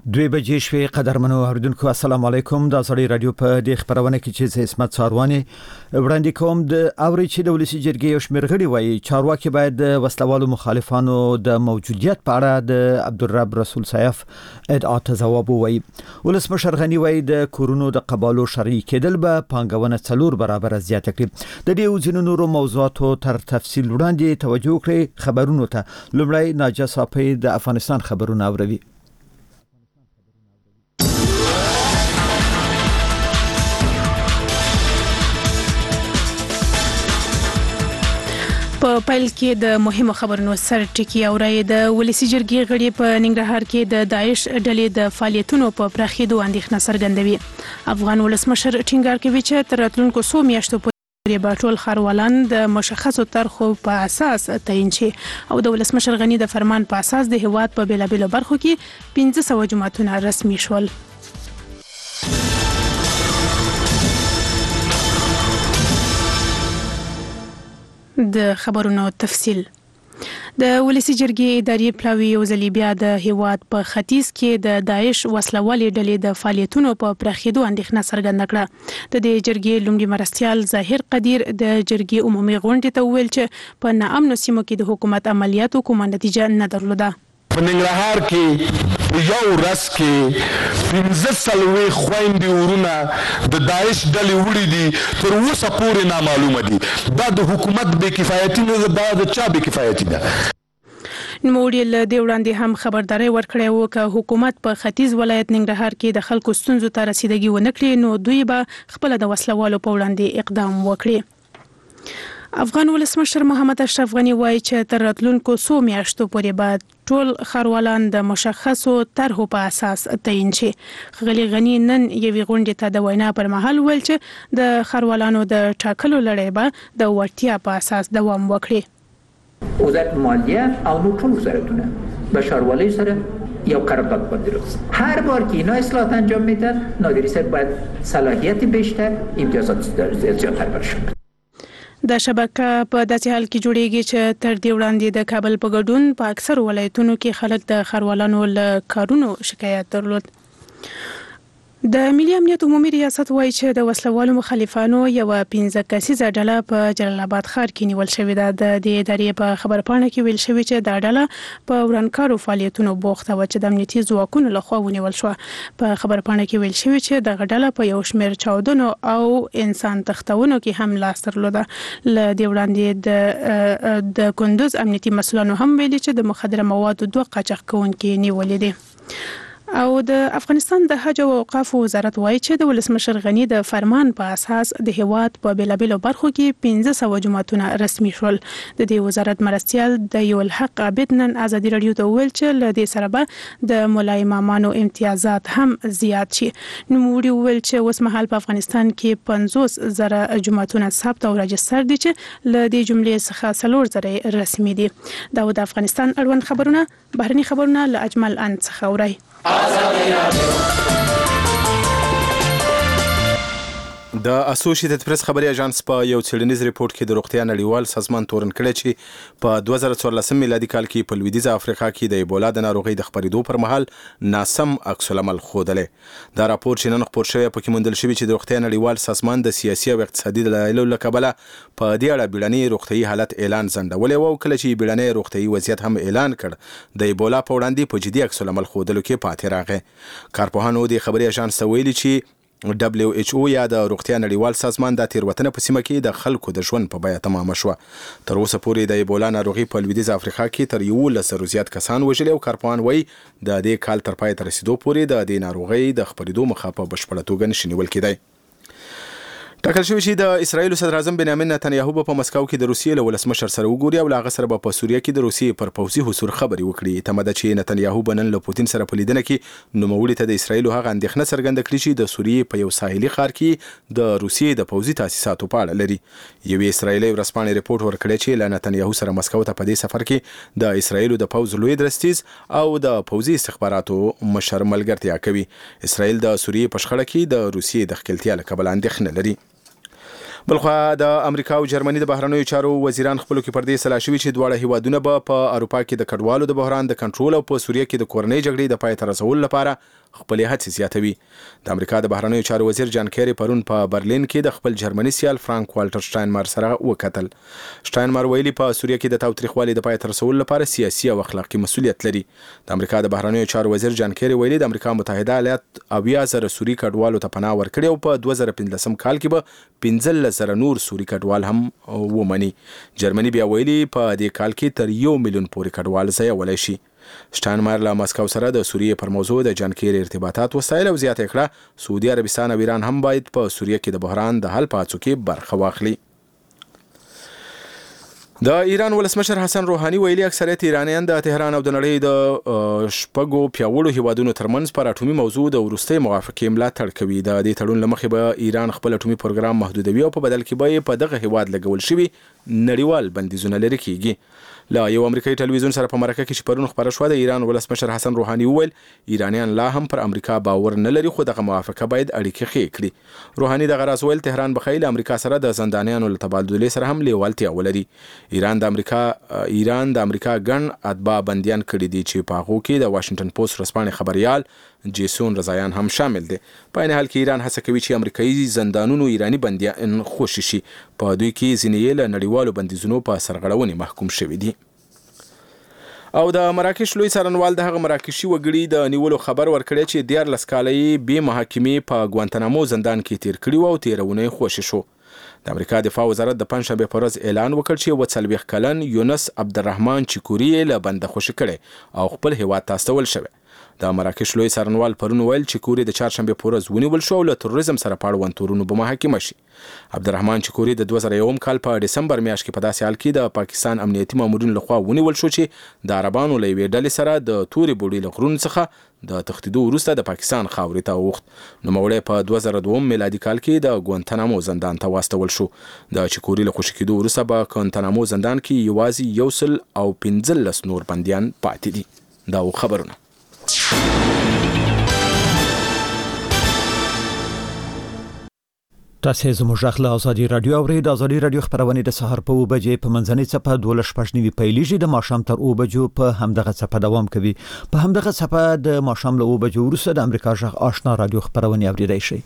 دوی بجې شوي قدرمنو اوریدونکو السلام علیکم د سړی رادیو په د خبرونه کې چې اسمت څارواني وړاندې کوم د اوري چې د ولسی جرګې یو شمېر غړي وایي چارواکي باید د وسلوالو مخالفانو د موجودیت په اړه د عبدالرب رسول سیف ادعا ته ځواب وایي. ولسمشر غنی وایي د کورونو د قبالو شرعي کېدل به پانګونه 4 برابر زیات کړي. د دې وزینو نورو موضوعاتو تر تفصیل وړاندې توجه کړئ. خبرونو ته لومړی ناجا صافي د افغانستان خبرونه اوروي. په پیل کې د مهمو خبرونو سر ټکی اوري. د ولسی جرګې غړي په ننګرهار کې د داعش ډلې د فعالیتونو په پراخېدو اندېښنه څرګندوي. افغان ولسمشر ټینګار کوي چې تر راتلونکو 100 میاشتو پورې به ټول ښاروالان د مشخصو طرحو په اساس تعیین شي او د ولسمشر غنی د فرمان په اساس د هیواد په بیلابیلو برخو کې 1500 جماعتونه رسمي شول. د خبرونو تفصیل. د ولسی جرګې اداري پلاوی یو ځل بیا د هیواد په ختیځ کې د داعش وسلوالې ډلې د فعالیتونو په پراخېدو اندېښنه څرګنده کړه. د دې جرګې لومړي مرستیال ظاهر قدیر د جرګې عمومي غونډې ته وویل چې په ناامنو سیمو کې د حکومت عملیاتو کومه نتیجه نه درلوده. په ننګرهار کې یو ورځ کې 15 خويندې ورونه د داعش ډلې وړي دي تر اوسه پورې نامعلومه دي. دا د حکومت بې کفایتي نه ده، د چا بې کفایتي ده. نوموړي له دې وړاندې هم خبرداري ورکړې وه چې حکومت په ختیځ ولایت ننګرهار کې د خلکو ستونزو ته رسیدګي ونه کړي نو دوی به خپل د وسلوالو په وړاندې اقدام وکړي. افغان ولسمشر محمد اشرف غنی وایي چې تر راتلونکو 100 میاشتو پورې به ټول ښاروالان د مشخصو طرحو په اساس تعیین شي. ښاغلي غنی نن یوې غونډې ته د وینا پر مهال ویل چې د ښاروالانو د ټاکلو لړۍ به د وړتیا په اساس دوام وکړي. وزارت مالیه او نور ټول وزارتونه به ښاروالۍ سره یو قرارداد باندې راځي. هر بار که اینا اصلاحات انجام میدن نادری صاحب باید صلاحیت بیشتر امتیازات زیاتر برشن. د شبکه په داسې حال کې جوړیږي چې تر دې وړاندې د کابل په ګډون په اکثر ولایتونو کې خلک د ښاروالانو له کارونو شکایت درلود. د ملي امنیت عمومي ریاست وایي چې د وسلوالو مخالفانو یو 15 کسیزه ډله په جلال آباد ښار کې نیول شوې ده. د دې ادارې په خبرپاڼه کې ویل شوی چې دا ډله په ورانکارو فعالیتونو بوخته و چې د امنیتي ځواکونو لخوا ونیول شو. په خبرپاڼه کې ویل شوی چې د ډله په یو شمېر چاودنو او انسان تختونو کې هم لاس درلوده. ل دې وړاندې د کندوز امنیتي مسؤلانو هم ویلي چې د مخدره موادو 2 قاچاق کوونکي نیولې دي. او د افغانستان د حج او اوقاف وزارت وایي چې د ولسمشر غنی د فرمان په اساس د هیواد په بیلابیلو برخو کې 1500 جماعتونه رسمي شول. د دې وزارت مرستیال د یو الحق عابد نن ازادي رادیو ته ویل چې له دې سره به د مولا امامانو امتیازات هم زیات شي. نوموړي ویل چې اوس مهال په افغانستان کې 500,000 جماعتونه ثبت او راجستر دي چې له دې جملې څخه 4,000 رسمي دي. دا د افغانستان اړوند خبرونه. بهرني خبرونه له اجمل ان څخه اورئ. د اسوسییټډ پریس خبري اژانس په یو څېړنیز ریپورت کې د روغتیا نړیوال سازمان تورن کړی چې په 2014 میلادي کال کې په لویدیځه افریقا کې د ایبولا د ناروغۍ د خپرېدو پر مهال ناسم عکس العمل ښودلی. دا راپور چې نن خپور شوی پکې موندل شوی چې د روغتیا نړیوال سازمان د سیاسي او اقتصادي دلایلو له کبله په دې اړه بیړني روغتیايي حالت اعلان ځنډولی و او کله چې بیړنی روغتیايي وضعیت هم اعلان کړ د ایبولا په وړاندې په جدي عکس العمل ښودلو کې پاتې راغی. کارپوهانو د خبري اژانس ته ویلي چې WHO یا د روغتیا نړیوال سازمان د تیروتنه په سیمه کې د خلکو د ژوند په بیه تمامه شوه. تر اوسه پورې د ایبولا ناروغي په لویدیځه افریقا کې تر 11 زیات کسان وژلي او کارپوهان وایي د دې کال تر پای ته رسیدو پورې د دې ناروغۍ د خپرېدو مخه په بشپړه توګه نشي نیول کېدی. ټاکل شوی چې د اسرایل صدر اعظم بنیامین نتنیاهو په مسکو کې د روسیې له ولسمشر سره وګوري او له هغه سره په سوریه کې د روسیې پر پوځي حضور خبرې وکړي. تمه ده چې نتنیاهو به نن له پوتین سره په لیدنه کې نوموړي ته د اسرایل هغه اندېښنه څرګنده کړي چې د سوریې په یو ساحلي ښار کې د روسیې د پوځي تاسیساتو په اړه لري. یوې اسرایلي ورځپاڼې ریپورت ورکړی چې له نتنیاهو سره مسکو ته په دې سفر کې د اسرایل د پوځ لوی درستیز او د پوځي استخباراتو مشر ملګرتیا کوي. اسرایل د سوریې په شخړه کې د روسیې د ښکیلتیا له کبله اندېښنه لري. بلخوا د امریکا او جرمني د بهرنیو چارو وزیران خپل کې پر دې سلا شوي چې دواړه هیوادونه به په اروپا کې د کډوالو د بحران د کنټرول او په سوریه کې د کورنۍ جګړې د پای ته رسولو لپاره خپل هڅې زیاتوي. د امریکا د بهرنیو چارو وزیر جان کیری پرون په برلین کې د خپل جرمني سیال فرانک والټر شټاینمار سره وکتل. شټاینمار ویلي په سوریه کې د تاوتریخوالي د پای ته رسولو لپاره سیاسي او اخلاقی مسؤلیت لري. د امریکا د بهرنیو چارو وزیر جان کیری ویلي د امریکا متحده ایالات 80,000 سوري کډوالو ته پناه ورکړي او په 2015 کال کې به 15,000 نور سوري کډوال هم ومني. جرمني بیا ویلي په دې کال کې تر 1 میلیون پورې کډوال ځایولی شي. شټاینمار له مسکو سره د سوریه پر موضوع د جان کیری ارتباطات وسایل او زیاته کړه سعودي عربستان او ایران هم باید په سوریه کې د بحران د حل په هڅو کې برخه واخلي. د ایران ولسمشر حسن روحاني ویلي اکثریت ایرانیان د تهران او د نړۍ د شپږو پیاوړو هیوادونو ترمنځ پر اټومي موضوع د وروستۍ موافقې ملاتړ کوي. د دې تړون له مخې به ایران خپل اټومي پروګرام محدودوي او په بدل کې به په دغه هیواد لګول شوي نړیوال بندیزونه لرې کیږي. لا یو امریکایي ټلویزیون سره په مرکه کې چې پرون خبره شوه د ایران ولسمشر حسن روحاني وویل ایرانیان لا هم پر امریکا باور نه لري خو دغه موافقه باید اړیکې ښې کړي. روحاني دغه راز ویل تهران به ښایي له امریکا سره د زندانیانو له تبادلې سره هم لیوالتیا ولري. ایران د امریکا ګڼ اتباع بندیان کړي دي چې په هغو کې د واشنگټن پوسټ ورځپاڼې خبریال جیسون رضایان هم شامل دي. په عین حال کې ایران هڅه کوي چې امریکایي زندانونو ایرانی بندیان خوشي شي. په دوی کې ځینې له نړیوالو بندیزونو په سرغړونې محکوم شوي دي. او د مراکش لوی څارنوال د هغه مراکشي وګړي د نیولو خبر ورکړی چې 14 کالۍ بې محاکمې په ګوانتنامو زندان کې تیر کړي او تیرونه خوشي شو. د امریکا دفاع وزارت د پنځشنبه په ورځ اعلان وکړ چې 40 کلن یونس عبدالرحمن چکوري له بند خوشي کړي او خپل هیواد ته استول شوی. د مراکش لوی څارنوال پرون ویل چې چکوري د چهارشنبه په ورځ ونیول شو او له تروریزم سره پاړوند تورونو به محاکمه شي. عبدالرحمن چکوري د 2001 کال په دسمبر میاشت کې په داسې حال کې د پاکستان امنیتي مامورینو لخوا ونیول شو چې د عربانو له یوې ډلې سره د تورې بوډۍ له غرونو څخه د تښتېدو وروسته د پاکستان خاورې ته ووخت. نوموړی په 2002 میلادي کال کې د ګوانتنامو زندان ته واستول شو. د چکوري له خوشي کېدو وروسته په ګوانتنامو زندان کې یوازې 115 نور بندیان پاتې دي. دا خبرونه تاسو زموږ غږ له ازادي رادیو اورئ. د ازادي رادیو خبرونه د سهار په 2 بجې په منځنۍ څپه 12:15 پیلېږي. د ماښام تر 2 بجو په همدغه څپه دوام کوي. په همدغه څپه د ماښام له 2 بجو وروسته د امریکا غږ آشنا رادیو خبرونه اوریدای شئ.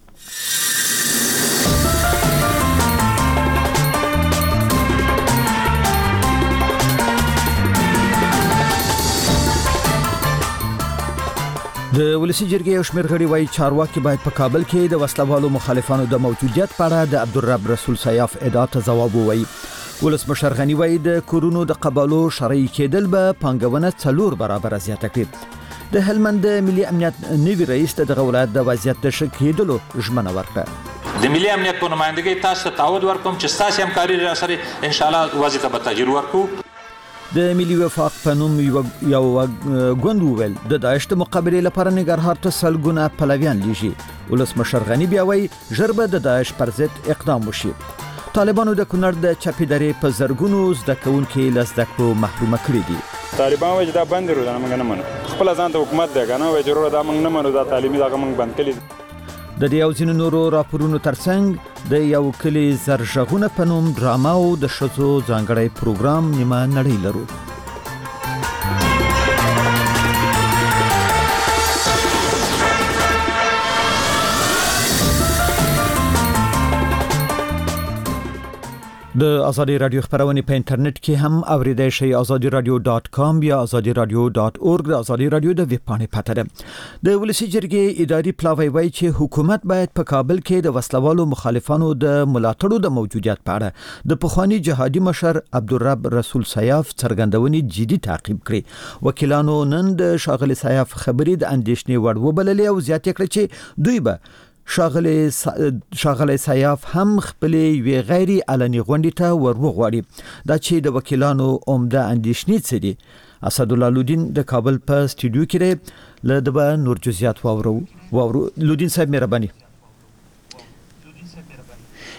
د ولسی جرګې یو شمېر غړي وايي چارواکي باید په کابل کې د وسلوالو مخالفانو د موجودیت په اړه د عبدالرب رسول سیاف ادعا ته ځواب ووایي. ولسمشر غنی وايي د کورونو د قبالو شرعي کېدل به پانګونه 4 برابر زیاته کړي. د هلمند ملي امنیت نوي رئیس دغه ولایت د وضعیت د ښه کېدلو ژمنه ورکړه. د ملي امنیت په نمائندګۍ تاسو ته تعهد ورکوم چې تاسو همکاري را سره ان شاء الله وضعیت به تغیر ورکړو. د ملي وفاق په نوم یو غوند وویل د داعش د مقابله لپاره نګرهار ته سلګونه پلویان لیږي. ولسمشر غنی بیا وایي ژر به د داعش پر ضد اقدام وشي. طالبانو د کونړ د چپی درې په زرګونو زده کوونکو له زده کړو محروم کړي دي. طالبان وایي دا بند روزنه موږ نه منو. خپل ځان ته حکومت دی کنه وایي ضرور دا موږ نه منو دا تعلیمي دا موږ بند کړي. د دې او ځینو نورو راپورونو ترڅنګ د یو کلی زرژغونه په نوم ډراما او د شذو ځانګړی پروګرام نیمه نړۍ لرو. د ازادي رادیو خبرونه په انټرنیټ کې هم اوریدای شئ. azadiradio.com یا azadiradio.org د ازادي رادیو د ویب پاڼې پته ده. د ولسی جرګې اداري پلاوی وایي چې حکومت باید په کابل کې د وسلوالو مخالفانو د ملاتړو د موجودیت په اړه د پخوانی جهادي مشر عبدالرب رسول سیاف څرګندونې جدي تعقیب کړي. وکیلانو نن د شاغلي سیاف خبرې د اندېښنې وړ وبللې او زیاته کړې چې دوی به شاغلی سیاف هم خپلې وی غیر علني غونډې ته وروغواړي. دا چې د وکیلانو عمده اندېښنې څه دي. اسد الله لودین د کابل په سټوډیو کې له دبا نور جزئیات واورو. لودین صاحب مهرباني.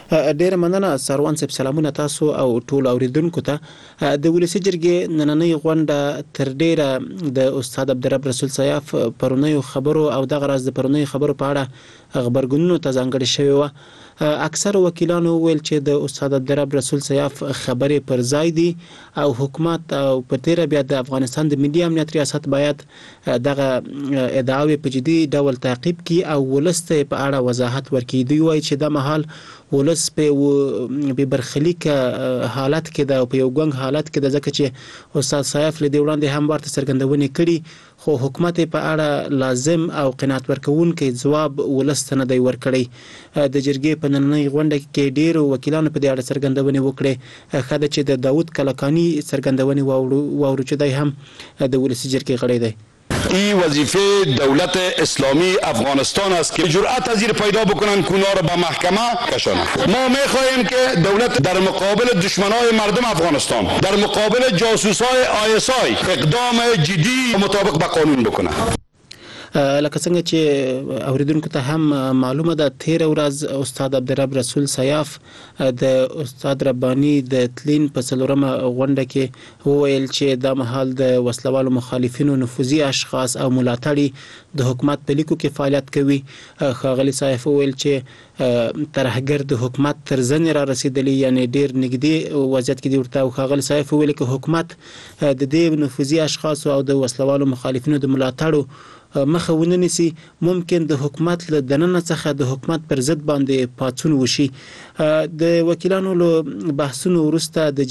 ډیر مننه سروان صاحب، سلامونه تاسو او ټول اوریدونکو ته. د ولسی جرګې نننۍ غونډه تر ډیره د استاد عبدالرب رسول سیاف پرونی خبرو او د غراز د پرونی خبرو په اړه خبرګونونو ته ځانګړي شوی و. اکثر وکیلانو ویل چې د استاد عبدالرب رسول سیاف خبرې پر ځای دي او حکومت او په تیر بیا د افغانستان د ملي امنیت ریاست باید دغه ادعاوې په جدي ډول تعقیب کړي او ولسته په اړه وضاحت ورکړي. دوی وایي چې د مهال ولس په برخلیک حالت کې د په یو ګنګ حالت کې د ځکه چې استاد سیاف له دی وړاندې هم ورته څرګندونې کړي، خو حکومت په اړه لازم او قناعت ورکوونکی ځواب ولس ته نه دی ورکړی. د جرګې په نننۍ غونډه کې ډیرو وکیلانو په دې اړه څرګندونې وکړې. خاله چې د داوود کلکانی څرګندونې واورو چې دی هم د ولسی جرګې غړی دی. این وظیفه دولت اسلامی افغانستان است که جرأت از این پیدا بکنن که اونا رو به محکمه کشانن. ما میخواهیم که دولت در مقابل دشمنای مردم افغانستان، در مقابل جاسوسای ISI اقدام جدی مطابق با قانون بکنه. لکه څنګه چې اوریدونکو ته هم معلومه ده، تیر ورځ استاد عبدالرب رسول سیاف د استاد ربانی د تلین په څلورمه غونډه کې وویل چې د مهال د وسلوالو مخالفینو نفوذي اشخاص او ملاتړي د حکومت په لیکو کې فعالیت کوي. ښاغلي سیاف وویل چې ترهګر د حکومت تر زنې را رسیدلی، یعنی ډیر نږدې وضعیت کې دی ورته. او ښاغلي سیاف وویل چې حکومت د دې نفوذي اشخاص او د وسلوالو مخالفینو د ملاتړو مخه ونه نیسي، ممکن د حکومت له دننه څخه د حکومت پر ضد باندې پاڅون وشي. د وکیلانو له بحثونو وروسته د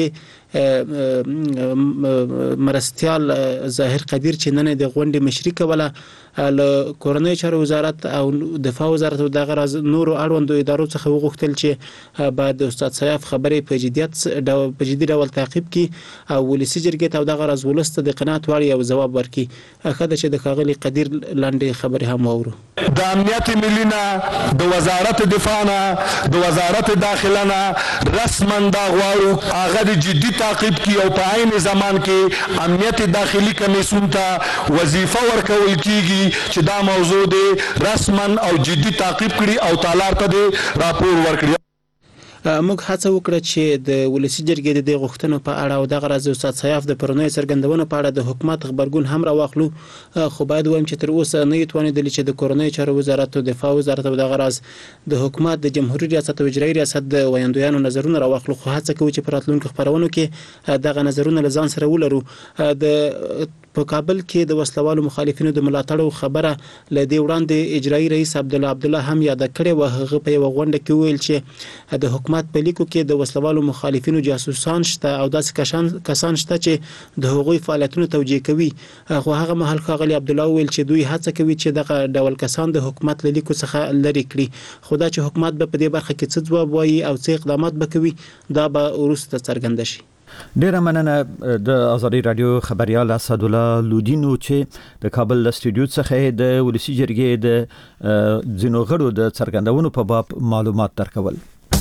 جرګې مرستیال ظاهر قدیر چې نن د غونډې مشري کوله، له کورنۍ چارو وزارت او دفاع وزارت او دغه راز نورو اړوندو ادارو څخه وغوښتل چې باید د استاد سیاف خبرې په جدي ډول تعقیب کړي او ولسی جرګې ته دغه راز ولسته د قناعت وړ یو ځواب ورکړي. خاله چې د ښاغلي قدیر لاندې خبرې هم واورو. د امنیت ملی نه، د وزارت دفاع نه، د وزارت داخله نه رسما دا غواړو هغه د جدي تعقیب کی او په عین زمان کې امنیت داخلي کمیسیون ته وظیفه ورکول کیږي چې دا موضوع دی رسما او جدي تعقیب کړي او تالار ته دی راپور ورکړي. موږ هڅه وکړه چې د ولسی جرګې د غوښتنو په اړه او دغه راز استاد سیاف د پرونی څرګندونو په اړه د حکومت خبرګون هم راواخلو، خو باید وایم چې تر اوسه نه یتوانیدل چې د کورنۍ چارو وزارت او دفاع وزارت او دغه راز د حکومت د جمهوریت ریاست او اجرایي ریاست د ویاندویانو نظرونه راواخلو. خو هڅه کوو چې په راتلونکو خبرونو کې دغه نظرونه له ځان سره ولرو. د په کابل کې د وسلوالو مخالفینو د ملاتړو خبره ل دې وړاندې اجرایي رئیس عبدالله هم یاد کړې و. هغه په یو غونډه کې ویل چې د حکومت په لیکو کې د وسلوالو مخالفینو جاسوسان شته او داسې کسان شته چې د هغوی فعالیتونو توجیه کوي. خو هغه مهال ښاغلي عبدالله ویل چې دوی هڅه کوي چې دغه ډول کسان د حکومت له لیکو څخه لرې کړي. خو دا چې حکومت به په دې برخه کې څه ځواب وایي او څه اقدامات به کوي دا به وروسته څرګند شي. ډیره مننه د آزادي رادیو خبريال اسد الله لودینو چې د کابل له استودیو څخه د ولسی جرګې د ځینو غړو د څرګندونو په باب معلومات درکول.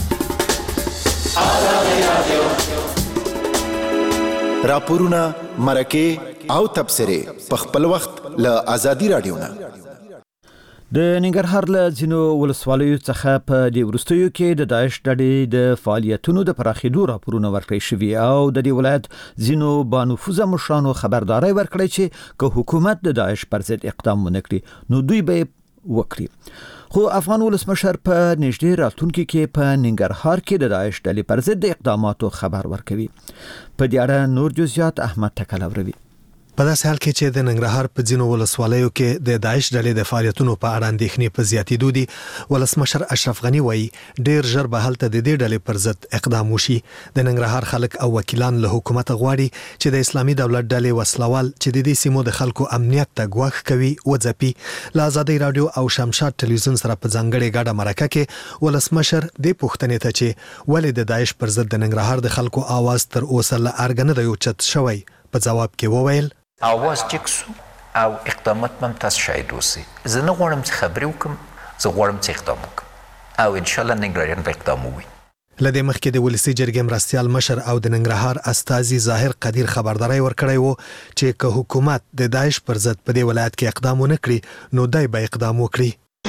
راپورونه مرکه او تبصره په خپل وخت له آزادي رادیو نه. د ننګرهار له ځینو ولسوالیو څخه په دې وروستیو کې د داعش ډلې د فعالیتونو د پراخېدو راپورونه ورکړل شوي او د دې ولایت ځینو بانفوذه مشرانو خبرداري ورکړې چې که حکومت د داعش پر ضد اقدام ونه کړي نو دوی به وکړي. خو افغان ولسمشر په نږدې راتلونکي کې په ننګرهار کې د داعش ډلې پر ضد اقداماتو خبر ورکوي. په دې اړه نور جزئیات احمد تکلوروي. په داسې حال کې چې د ننګرهار په ځینو ولسوالیو کې د داعش ډلې د فعالیتونو په اړه اندېښنې په زیاتېدو دي، ولسمشر اشرف غنی وایي ډېر ژر به هلته د دې ډلې پر ضد اقدام وشي. د ننګرهار خلک او وکیلان له حکومت غواړي چې د اسلامي دولت ډلې وسلوال چې د دې سیمو د خلکو امنیت ته ګواښ کوي وځپي. له آزادي رادیو او شمشاد ټلویزیون سره په ځانګړې ګډه مرکه کې ولسمشر دې پوښتنې ته چې ولې د داعش پر ضد د ننګرهار د خلکو आवाज تر اوسه له ارګ نه دی اوچت شوی په جواب کې وویل आवाज ټیک شو او اقدامات هم تاسو شاهد اوسئ. زه نه غواړم چې خبرې وکړم، زه غواړم چې اقدام وکړم او ان شاء الله ننګرهاریان به اقدام وکړي. لدې مخکې د ولسی جرګې مرستیال مشر او د ننګرهار استاذي ظاهر قدیر خبرداري ورکړی وو چې که حکومت د داعش پر ضد په دې ولایت کې اقدام ونه کړي نو دای به اقدام وکړي.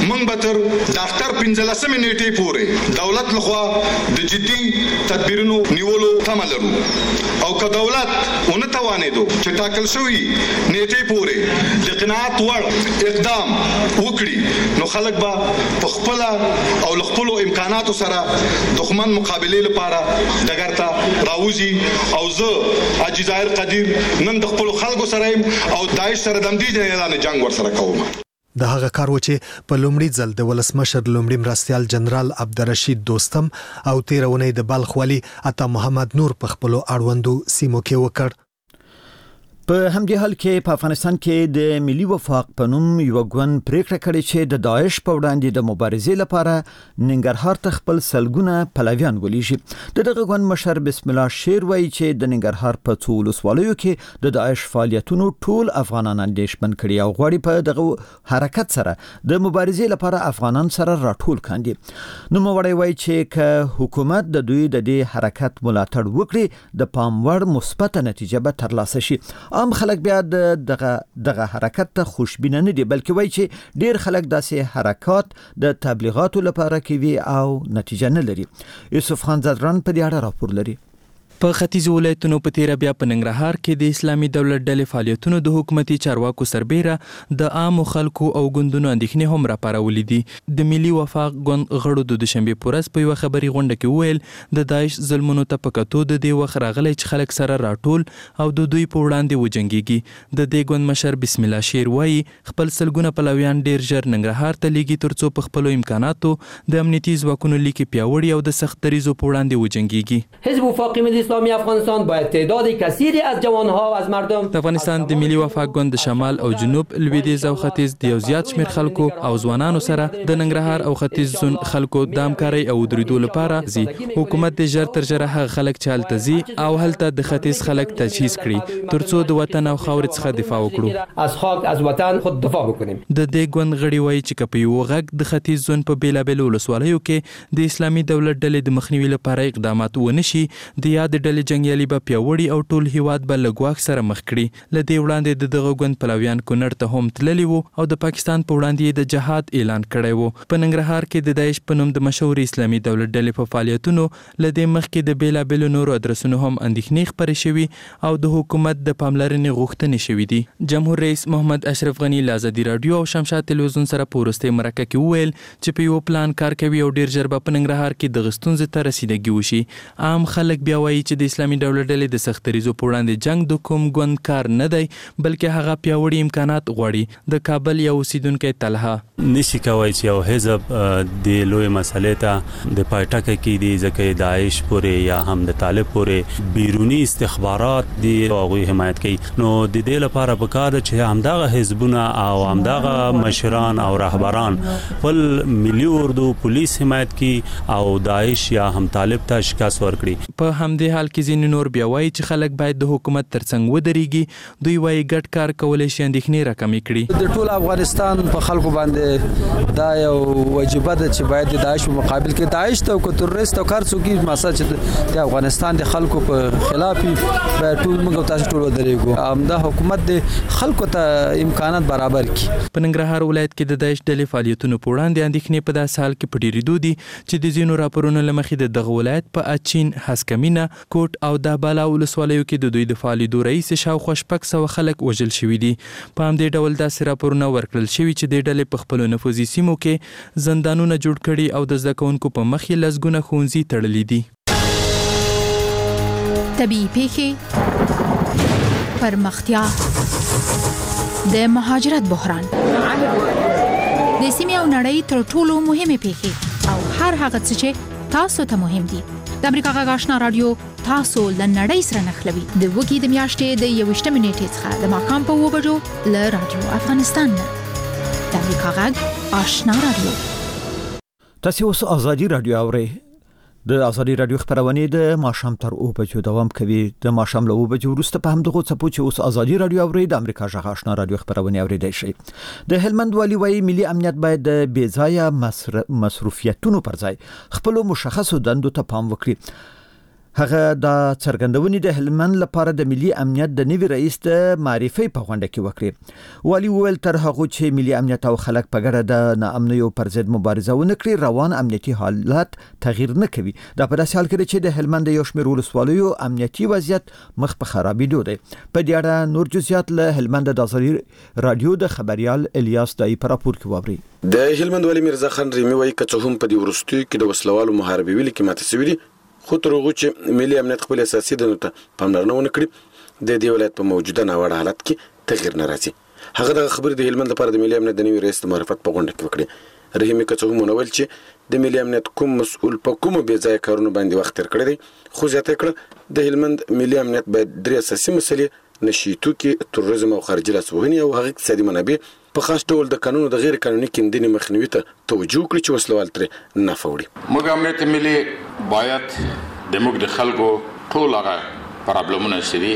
موږ به تر د اختر 15 نیټې پورې دولت لخوا د جدي تدبیرونو نیولو تمه لرو او که دولت ونه توانېدو چې ټاکل شوی نیټې پورې د قناعت وړ اقدام وکړي نو خلک به په خپل او خپل امکاناتو سره دښمن مقابله لپاره دګر ته راوځي او زه اجزایر قدیر نن د خپل خلکو سره او داعش سره د دې اعلان جنگ ور سره کوم. د هغه کار و چې په لومړي ځل د ولسمشر لومړي مرستيال جنرال عبدالرشید دوستم او 13 اونۍ د بلخ والي عطا محمد نور په خپل اړوندو سیمو کې وکړ. په همدې حال کې په افغانستان کې د ملي وفاق په نوم یو ګوند پریکړه کړې چې د داعش په وړاندې د مبارزې لپاره ننګرهار ته خپل سلګونه پلویان ولېږي. دغه ګوند مشر بسم الله شیر وایي چې د ننګرهار په څو ولسوالیو کې د داعش فعالیتونو ټول افغانان اندېښمن کړي او غواړي په دغه حرکت سره د مبارزې لپاره افغانان سره راټول کاندي. نو موړی وایي چې که حکومت د دوی د دې حرکت ملاتړ وکړي د پام وړ مثبت نتیجه به ترلاسه شي. عام خلک بیا دغه حرکت ته خوشبینه نه دي بلکې وایي چې ډیر خلک داسې حرکات د تبلیغاتو لپاره کوي او نتیجه نه لري. یوسف خان زدران په دې اړه راپور لري. په ختیځ ولایتونو په تیر بیا په ننګرهار کې د اسلامي دولت ډلې فعالیتونو د حکومتي چارواکو سربېره د عام خلکو او ګوندونو اندېښنې هم راپارولې دي. د ملي وفاق ګوند غړو د دوشنبه پورس په یو خبري غونډه کې ویل د داعش ظلمونو ته پکاتو د دې وخت راغلی چې خلک سره راټول او د دوی په وړاندې وجنګيږي. د دې ګوند مشر بسم الله شیر وایي خپل سلګونه پلویان ډیر ژر ننګرهار ته لیږي ترڅو په خپل امکاناتو د امنیتي ځواکونو لیکي پیاوړي او د سخت دریزو په وړاندې وجنګيږي. حزب وفاق ملی اسلامی افغانستان باید تعداد کثیری از جوانها و از مردم د افغانستان د ملي وفاق ګوند د شمال او جنوب لویدیځ او ختیځ د یو زیات شمیر خلکو او ځوانانو سره د ننګرهار او ختیځ زون خلکو د همکارۍ او درېدو لپاره زی حکومت د ژر تر ژره هغه خلک چې هلته زی او هلته د ختیځ خلک تجهیز کړي ترڅو د وطن او خاورې څخه دفاع وکړو. از خاک از وطن خود دفاع وکړو. د دې ګوند غړي وایي چې کپی یو غږ د ختیځ زون په بیلابل ولسوالیو کې د اسلامي دولت ډلې د مخنیوي لپاره اقدامات ونشي د یاد ډلې جنگیالي به پیاوړي او ټول هیواد به لګواخ سره مخ کړي. لدې وړاندې دغه ګوند پلویان کونړ ته هم تللی وو او د پاکستان په وړاندې د جهاد اعلان کړی وو. په ننګرهار کې د داعش په نوم د مشهور اسلامي دولت ډلې په فعالیتونو لدې مخکې د بیلابل نورو ادرسونو هم اندېښنې خپرې شوي او د حکومت د پاملرنې غوښتنې شوي دي. جمهور رئیس محمد اشرف غنی له ازادي راډیو او شمشاد تلویزیون سره په وروستۍ مرکه کې وویل چې په یو پلان کار کوي او ډیر ژر به په ننګرهار کې د غستونځ ته رسیدګي وشي. عام خلک بیا وایي چې د اسلامي دولت ډلې د سختریزو په وړاندې جنگ د کوم ګوند کار نه دی بلکې هغه پیاوړي امکانات غواړي. د کابل یو اوسیدونکو طلحه نشي کوي چې یو حزب د لوی مسلې ته د پایټک کې دی ځکه داعش پورې یا هم د طالب پورې بیرونی استخبارات دی او حمایت کوي. نو د دې لپاره پکار چې همدغه حزبونه او همدغه مشران او رهبران خپل ملي اردو پولیس حمایت کوي او داعش یا هم طالب ته شکست ورکړي. په همدې حال کې ځینې نور بیا وایي چې خلک باید د حکومت ترڅنګ ودرېږي. دوی وایي ګډ کار کولای شي اندېښنې راکمې کړي. د ټول افغانستان په خلکو باندې دا یو واجبه ده چې باید د داعش په مقابل کې داعش ته او تروریست او کار څوکي مسله چې د افغانستان د خلکو په خلاف باید ټول موږ تاسو ټول ودرېږو. همدا حکومت د خلکو ته امکانات برابر کړي. په ننګرهار ولایت کې د داعش ډلې فعالیتونو په وړاندې اندېښنې په داسې حال کې په ډېرېدو دي چې د ځینو راپورونو له مخې د دغه ولایت په اچین، هسکمینه، کوټ او دهباله ولسوالیو کې د دوی د فعالیدو رئیس شاوخوا 600 خلک وژل شوي دي. په همدې ډول داسې راپورونه ورکړل شوي چې د ډلې په خپلو نفوذي سیمو کې زندانونه جوړ کړي او د زده کوونکو په مخ یې لسګونه ښوونځي تړلي دي. طبیعي پیښې، پرمختیا، د مهاجرت بحران، د سیمې او نړۍ تر ټولو مهمې پیښې او هر هغه څه چې تاسو ته مهم دي. د امریکا غږ آشنا رادیو تاسو له نړۍ سره نښلوي. د وګړي د میاشتې د 21 نیټې څخه د ماښام په 2 بجو له رادیو افغانستان نه. د امریکا غږ آشنا رادیو. تاسو اوس ازادي رادیو اورئ. د ازادي رادیو خبرونه د ماښام تر 2 بجو دوام کوي. د ماښام له 2 بجو وروسته په همدغه څپو چې اوس ازادي رادیو اورئ د امریکا غږ آشنا رادیو خبرونه اوریدئ شي. د هلمند والی وایي ملي امنیت باید د بې ځایه مصرفیتونو پر ځای خپل مشخصو دندو ته پام وکړي. هغه د څرګندونې د هلمند لپاره د ملي امنیت د نوي رئیس د معرفي په غونډه کې وکړي. والي وویل تر هغه چې ملي امنیت او خلک په ګډه د ناامنیو پر ضد مبارزه ونکړي روان امنیتي حالات تغییر نه کوي. دا په داسې حال کې چې د هلمند یو شمېر ولسوالیو امنیتي وضعیت مخ په خرابېدو دی. په دې اړه نور جزئیات له هلمند د ازادي رادیو د خبريال الیاس دای په راپور کې واوري. د هلمند والي میرزا خان ریمي وایي چې هم په دې ورستیو کې د وسلوالو محاربې ویل کې ماته سوي دي، خو تر هغه چې ملي امنیت خپل اساسي دندو ته پاملرنه ونه کړي د دې ولایت په موجوده ناوړه حالت کې تغییر نه راځي. هغه د خبرې د هلمند لپاره د ملي امنیت د نوي رئیس د معرفت په غونډه کې وکړي. رحیمي کڅوهم ونول چې د ملي امنیت کوم مسؤل په کوم بې ځای کارونو باندې وخت تیر کړی دی، خو زیاته کړه د هلمند ملي امنیت باید درې اساسي مسلې نشي توکي، تروریزم او خارجي لاسوهنې او هغه اقتصادي منابع په خاص ډول د قانون د غیر قانوني کیندنې مخنیوي ته توجه وکړي چې وسلوال ترې نه فوړي. موږ امنیت ملي باید د موږ د خلکو ټول هغه پرابلمونه سړي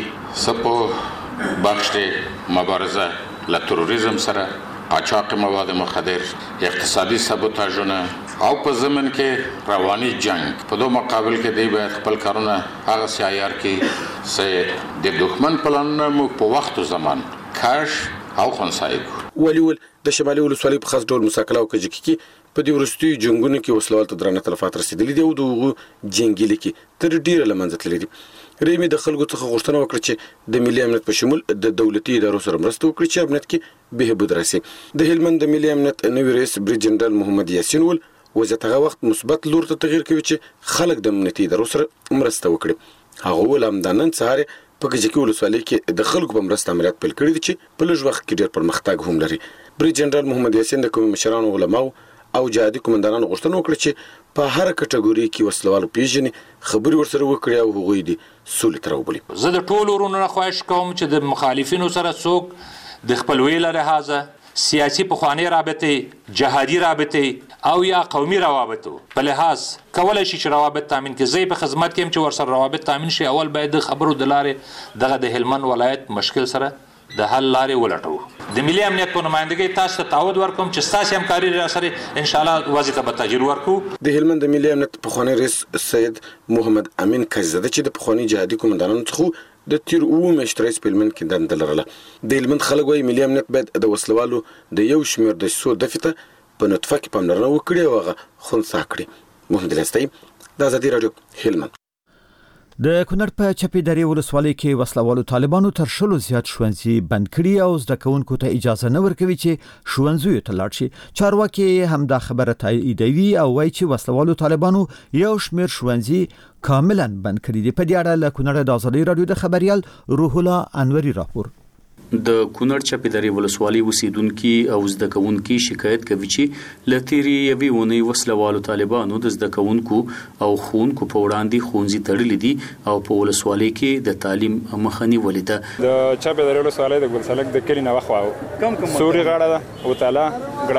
سپو بخش مبارزه له تروریزم سره، قاچاق مواد مخدر، اقتصادي سابوتاژونه او په زمن کې رواني جنگ په دوه مقابل کې دی باید خپل کارونه هغه سیار کې سه د دښمن پلانونه مو په وخت او زمان کاش او خنثی. ولول د شمالي ولسوالۍ په خاص ډول مساکله او کجکی کې په دې ورستي جنگونو کې وسلوال ته درنه تلفات رسیدلې دي او دغه جنگي لکه تر ډیره لمنځه تللې دي. ریمي د خلکو څخه غوښتنه وکړه چې د ملي امنیت په شمول د دولتي ادارو سره مرسته وکړي چې امنیت کې بهبود راسي. د هلمند د ملي امنیت نوي رئیس بریج جنرال محمد یاسین ول وضعیت هغه وخت مثبت لور ته تغییر کوي چې خلک د امنیتي ادارو سره مرسته وکړي. هغه ول هم د نن سهار په کجکی ولسوالۍ کې د خلکو په مرسته عملیات پیل کړی دي چې په لږ وخت کې ډېر پرمختګ هم لري. بریج جنرال محمد یاسین د قومي مشرانو علماو او جهادي کمانډانانو غوښتنه وکړه چې په هر کټګوري کې وسلوالو پیژني خبري ورسره وکړي او هغوی دي سولې ته راوبلي. زه د ټولو ورونو خواهش کوم چې د مخالفینو سره څوک د خپلوي له لحاظه سیاسي پخوانی رابطې، جهادي رابطې او یا قومي روابطو په لحاظ کولای شي چې روابط تامین کړي. زه په خدمت کې چې ورسره روابط تامین شي اول باید د خبرو د لارې دغه د هلمند ولایت مشکل سره د حل لارې ولټو. د ملي امنیت په نمائندګۍ تاسو ته تعهد ورکوم چې تاسو همکاري را سره ان شاء الله وظیفه به تجربه ورکو. د هلمند د ملي امنیت پخوانی رئیس سید محمد امین کزاده چې د پخوانی جهادي کمانډانانو څخه د تیر او مشترس په هلمند کې دند لرله. د هلمند خلک وايي ملي امنیت باید د وسلوالو د یو شمېر د سو دفته په نطفه کې پاملرنه وکړي او هغه خنثی کړي. محمد لستای د ازادي رادیو هلمند. د کونړ په چپی درې ولسوالۍ کې وسلوالو طالبانو تر شلو زیات ښوونځي بند کړي او زده کوونکو ته اجازه نه ورکوي چې ښوونځیو ته لاړ شي. چارواکي هم دا خبره تاییدوي او وایي چې وسلوالو طالبانو یو شمېر ښوونځي کاملا بند کړي دي. په دې اړه له کونړ د ازادي رادیو د خبريال روح الله انوري راپور. د کونړ چپی درې ولسوالۍ اوسیدونکو او زده کوونکو شکایت کوي چې لتیری یوې ونې وسلوالو طالبانو د زده کوونکو او خونکو په وړاندې خونځي تړلې دي او په ولسوالۍ کې د تعلیم مخنی ولیده. د چپی درې ولسوالۍ د ګلسلک د کلی نه وخواو سوري غاړه ده او تعالی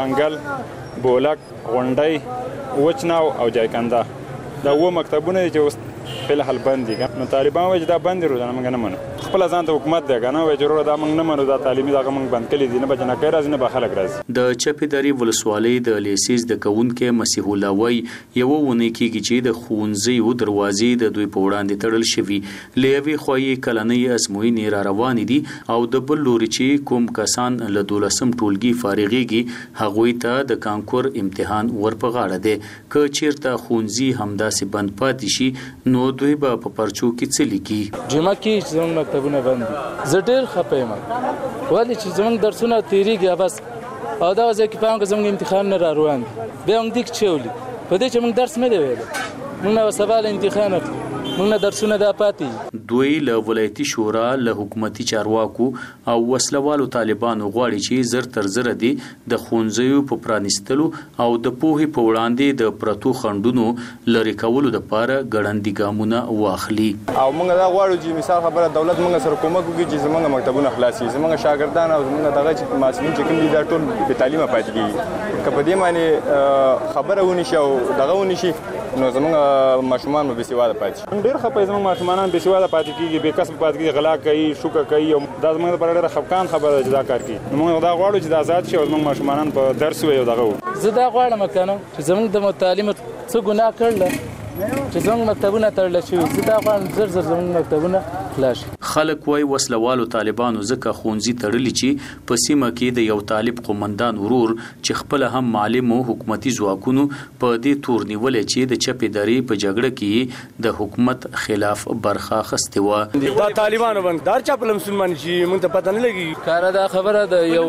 ګړنګل بولک غونډۍ وچناو او جایکنده دا و مکتبونه چې په حال بند دي. نو طالبان وایي دا بند دي روزانه موږ نه منو. خپل ځان ته حکومت دی کنه وایي ضرورت دا موږ نه منو دا تعلیمي دا موږ بند کړی دي نه بچنه کوي راځي نه به خلک راځي. د چپی درې ولسوالۍ د لیسیز د کونکو مسیح الله وایي یو ونه کېږي چې د خونځي دروازې د دوی په وړاندې تړل شوی لیوي خوې کلنۍ ازموینې را روان دي او د بل لوري چې کوم کسان له 12م ټولګي فارغيږي هغوی ته د کانکور امتحان ورپغاړه دي. که چیرته خونځي همداسې بند پاتې شي نو دوی به په پرچو کې څه لیکي. جمعه کې زموږ مکتبونه بند دي. زه ډېر خفه یم ولې چې زموږ درسونه تیریږي بس او دا ځکه چې پام زموږ امتحان نه را روان دي بیا موږ دې چولې په دې چې موږ درس نه دی ویل موږ نه سبا امتحان موږ نه درسونه دا پاتې. دوی له ولایتي شورا له حکومتي چارواکو او وسلوالو طالبانو غواړي چې زر تر زر دي د خونځیو په پرانیستلو او د پوهې په وړاندې د پرتو خندونو لری کولو لپاره ګړندي ګامونه واخلي. او موږ دا غواړو چې مثال خبره دولت موږ سره کومک وکړي چې زموږ مکتبونه خلاص شي زموږ شاګردان او زموږ دغه چې مسؤلین چې کوم دي دا ټول په تعلیم پاتې کیږي. که په دې معنی خبره ونی شي او دغه ونی شي نو زموږ ماشومان به بسواده پاتې. ډېر خپه زموږ ماشومان بسواده پاتې کیږي بې کسب پاتې کیږي غلا کوي شوکه کوي او دا زموږ لپاره ډېره خفقان خبره ده چې دا کار کوي. موږ دا غواړو چې د آزاد شي او زموږ ماشومان په درس وي او دغه زه دا غواړم کنه چې زموږ د تعلیم څه ګناه کړل چې زموږ مکتبونه تړل شوي زه دا غواړم زر زموږ مکتبونه خلاص شي. خلک وای وسلوالو طالبانو ځکه ښوونځي تړلي چې په سیمه کې د یو طالب قومندان ورور چې خپل هم معلم او حکومتي ځواکونو په دې تور نیولې چې د چپې درې په جګړه کې د حکومت خلاف برخه اخیستې وه. دا طالبانو باندې دار چا په مسلمان شي موږ ته پته نه لګي. کاره دا خبره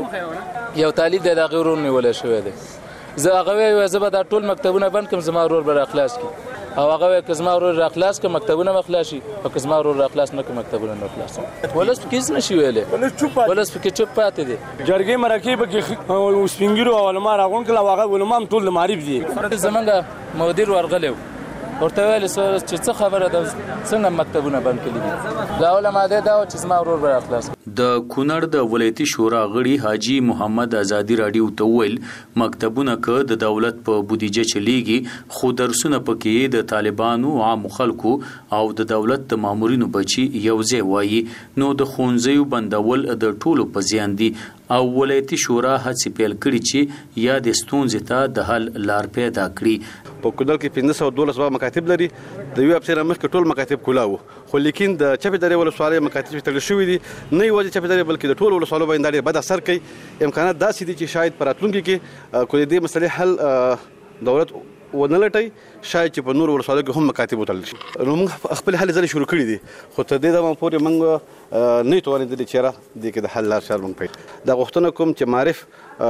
د یو طالب د هغه ورور نیولې شوی دی. زه هغه وای زه به دا ټول مکتبونه بند کړم زما ورور به راخلاص کړي او هغه وای که زما ورور راخلاص کړي مکتبونه به خلاص شي او که زما ورور راخلاص نه کړي مکتبونه نه خلاص شي. ولس پکې هیڅ نشي ویلی ولس پکې چوپ پاتې دی. جرګې مرکې پکې سپین ږیرو او علما راغونډ کړل هغه علما هم ټول د معارف دي. زمونږ مدیر ورغلی ورته ویل چې څه خبره ده څنګه مکتبونه بند کړي دي. دا علما دی دا چې زما ورور به راخلاص. د کونړ د ولایتي شورا غړي حاجی محمد ازادي راډیو ته ویل مکتبونه که د دولت په بودیجه چلیږي خو درسونه پکې د طالبانو عام خلکو او د دولت د مامورینو بچي یو ځای وایي نو د ښوونځیو بندول د ټولو په زیان دي او ولایتي شورا هڅې پیل کړي چې یا د ستونزې ته د حل لار پیدا کړي. په کونړ کې 1512 مکاتب لري د یو افسر مخکې ټول مکاتب کولاو خو لیکن د چپې درې ولسوالۍ مکاتب تړل شوي دي نه یوازې چپې درې بلکې د ټول ولسوالۍ باندې ډېر بد اثر کوي. امکانات داسې دي چې شاید په راتلونکي کې کو دې مسلې حل دولت ونه لټي شاید چې په نور ولسوالۍ کې هم مکاتب وتړل شي. نو موږ خپل حل ځلې شروع کړي دي خو تر دې دمه پورې موږ نه توانېدلي چې دې کې د حل لار چارې موږ پیل. دا غوښتنه کوم چې معرف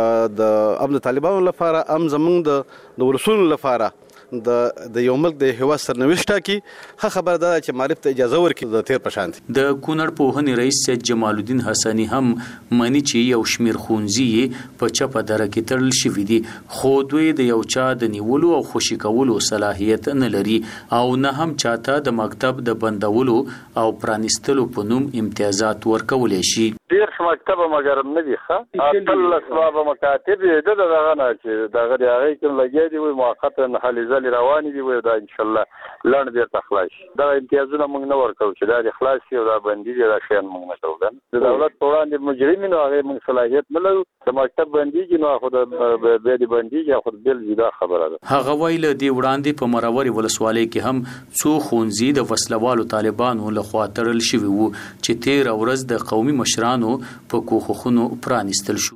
د امن طالبانو لپاره ام زموږ د ولسونو لپاره د یو ملک د هیواد سرنوشت ټاکي. ښه خبره ده چې معرف ته اجازه ورکړي د تیر په شان دي. د کونړ پوهنې رئیس سید جمال الدین حسني هم مني چې یو شمیر ښوونځي په چپه دره کې تړل شوي دي خو دوی د یو چا د نیولو او خوشي کولو صلاحیت نه لري او نه هم چاته د مکتب د بندولو او پرانیستلو په نوم امتیازات ورکولی شي. ډیر مکتب مګر نه دي ښه خپل اسباب مکاتب د دغه نه چې دغه د هغه کوم لګي دي وي موقته حل ځل روان دي وي دا ان شاء الله لاند به تخلاص دا امتیازونه موږ نه ورکو چې دا اخلاص یو دا بندي دا شین موږ نه کوو. د دولت په وړاندې مجرمین او هغه موږ صلاحیت نه لرو د مکتب بندي نو خو د به دي بندي یا خو بل دا خبره ده. هغه ویل دی وړاندې په مروري ولسوالۍ کې هم څو ښوونځي د وسلوالو طالبانو لخوا تړل شوي وو چې تیر ورځ د قومي مشرانو په کوخونو پرانیستل شو.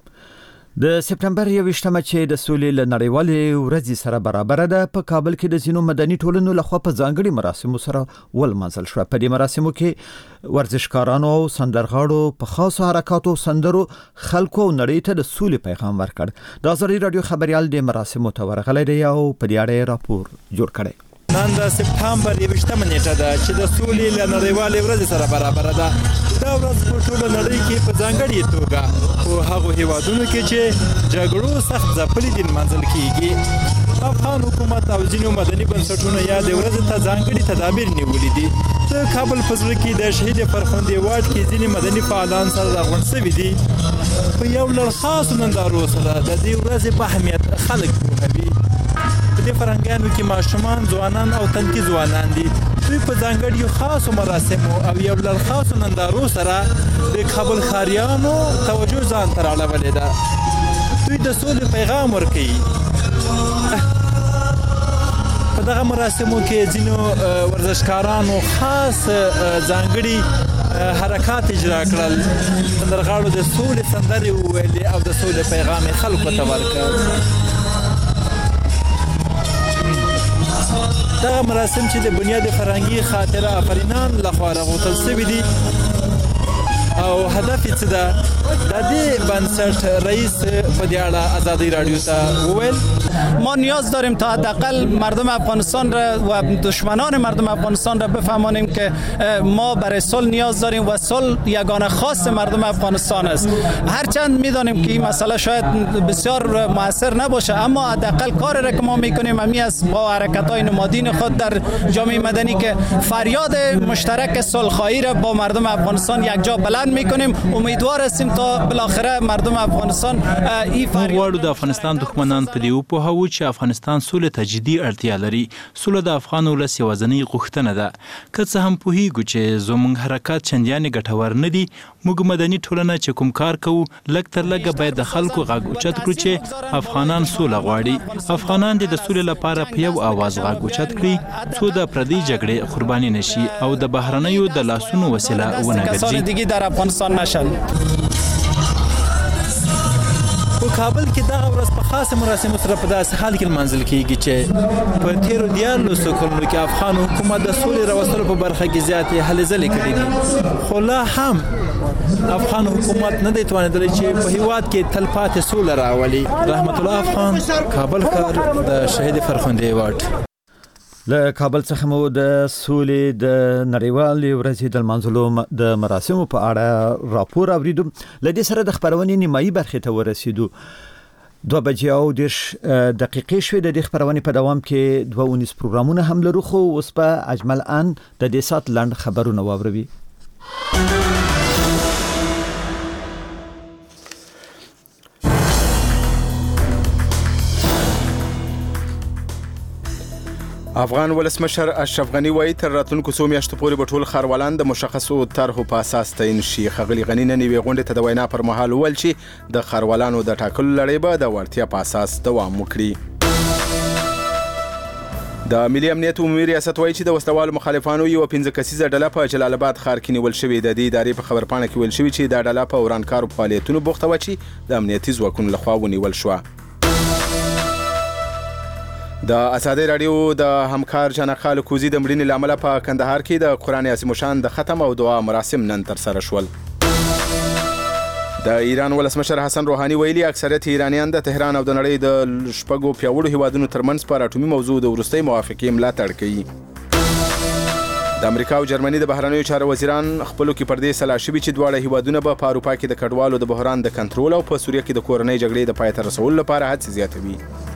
د سپتمبر 21مه چې د سولې له نړیوالې ورځې سره برابر ده په کابل کې د ځینو مدني ټولنو لخوا په ځانګړي مراسمو سره ولمانځل شو. په دې مراسمو کې ورزشکارانو او سندرغاړو په خاصو حرکاتو سندرو خلکو او نړۍ ته د سولې پیغام ورکړ. د ازادي رادیو خبريال د مراسمو ته ورغلی دی او په دې اړه راپور جوړ کړی. نن د سپتمبر 21مه نیټه ده چې د سولې له نړیوالې ورځې سره برابر ده. دا ورځ په ټوله نړۍ کې په ځانګړې توګه په هغو هیوادونو کې چې جګړو سخت ځپلي دي نمانځل کیږي. افغان حکومت او ځینو مدني بنسټونو یا د ورځې ته ځانګړي تدابیر نیولي دي. د کابل په زړه کې د شهید فرخندې واټ کې ځینې مدني فعالان سره راغونډ شوي دي. په یو لړ خاصو نندارو سره د دې ورځې په اهمیت خلک پوهوي. په دې فرهنګانو کې ماشومان ځوانان او تنکي ځوانان دي. دوی په ځانګړیو خاصو مراسمو او یو لړ خاصو نندارو سره د کابل ښاریانو توجه ځان ته رااړولې ده. دوی د سولې پیغام ورکوي. په دغه مراسمو کې ځینو ورزشکارانو خاص ځانګړي حرکات اجرا کړل. سندرغاړو د سولې سندرې وویلې او د سولې پیغام یې خلکو ته ورکړ. دغه مراسم چې د بنیاد فرهنګي خاطره آفرینان لخوا راغوښتل شوي دي او هدف یې څه ده د دې بنسټ رئیس په دې اړه ازادي رادیو ته وویل ما نیاز داریم تا حداقل مردم افغانستان را و دشمنان مردم افغانستان را بفهمانیم که ما برای صلح نیاز داریم و صلح یگانه خاص مردم افغانستان است. هرچند میدانیم که این مسئله شاید بسیار مؤثر نباشه اما حداقل کاری را که ما میکنیم همی است با حرکت‌های نمادین خود در جامعه مدنی که فریاد مشترک صلح‌خواهی را با مردم افغانستان یک جا بلند میکنیم. امیدوار هستیم تا تا بالاخره مردم افغانستان غواړو د افغانستان دښمنان په دې وپوهوو چې افغانستان سولې ته جدي اړتیا لري. سوله د افغان ولس یوازینۍ غوښتنه ده. که څه هم پوهیږو چې زموږ حرکات چندانې ګټور نه دي، موږ مدني ټولنه چې کوم کار کوو لږ تر لږه باید د خلکو غږ اوچت کړو چې افغانان سوله غواړي. افغانان د سولې لپاره په یو اواز غږ اوچت کړي څو د پردي جګړې قرباني نشي او د بهرنیو د لاسونو وسیله ونه ګرځي. دیگه در افغانستان نشن. په کابل کې دغه ورځ په خاصه مراسمو سره په داسې حال کې لمانځل کیږي چې په تیرو 14 کلونو کې افغان حکومت د سولې راوستلو په برخه کې زیاتې هلې ځلې کړې دي، خو لا هم افغان حکومت نه دی توانېدلی چې په هیواد کې تل پاتې سوله راولي. رحمت الله افغان، کابل ښار، د شهید فرخنده ایوارډ. له کابل څخه مو د سولې د نړیوالې ورځې د لمانځلو د مراسمو په اړه راپور اوریدو. له دې سره د خبرونې نیمایي برخې ته ورسېدو. 2:10 شوې. د دې خبرونې په دوام کې 2 پروګرامونه هم لرو، خو اوس په اجمل ان د دې سات لاند خبرونه واوروي. افغان ولسمشر اشرف غنی وایي تر راتلونکو څو میاشتو پورې به ټول ښاروالان د مشخصو طرحو په اساس تعیین شي. ښاغلي غني نن یوې غونډې ته د وینا پر مهال وویل چې د ښاروالانو د ټاکلو لړۍ به د وړتیا په اساس دوام وکړي. د ملي امنیت عمومي ریاست وایي چې د وسلوالو مخالفانو یو 15 کسیزه ډله په جلال آباد ښار کې نیول شوې. د دې ادارې په خبرپاڼه کې ویل شوی چې دا ډله په ورانکارو فعالیتونو بوخته و چې د امنیتي ځواکونو لخوا ونیول شوه. د ازادي رادیو د همکار جنخال کوزي د مړینې لامل په کندهار کې د قرآن عظیم الشان د ختم او دعا مراسم نن تر سره شول. د ایران ولسمشر حسن روحاني ویلي اکثریت ایرانیان د تهران او د نړۍ د شپږو پیاوړو هیوادونو ترمنځ پر اټومي موضوع د وروستۍ موافقې ملاتړ کوي. د امریکا او جرمني د بهرنیو چارو وزیران خپلو کې پر دې سلا شوي چې دواړه هیوادونه به په اروپا کې د کډوالو د بحران د کنټرول او په سوریه کې د کورنۍ جګړې د پای ته رسولو لپاره هڅې زیاتوي.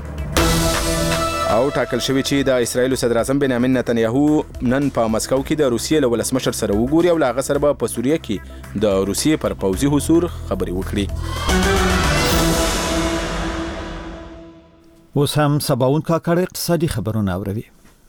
او ټاکل شوی چې د اسرایل صدر اعظم بنیامین نتنیاهو نن په مسکو کې د روسیې له ولسمشر سره وګوري او له هغه سره به په سوریه کې د روسیې پر پوځي حضور خبرې وکړي. اوس هم سباون کاکړ اقتصادي خبرونه اوروي.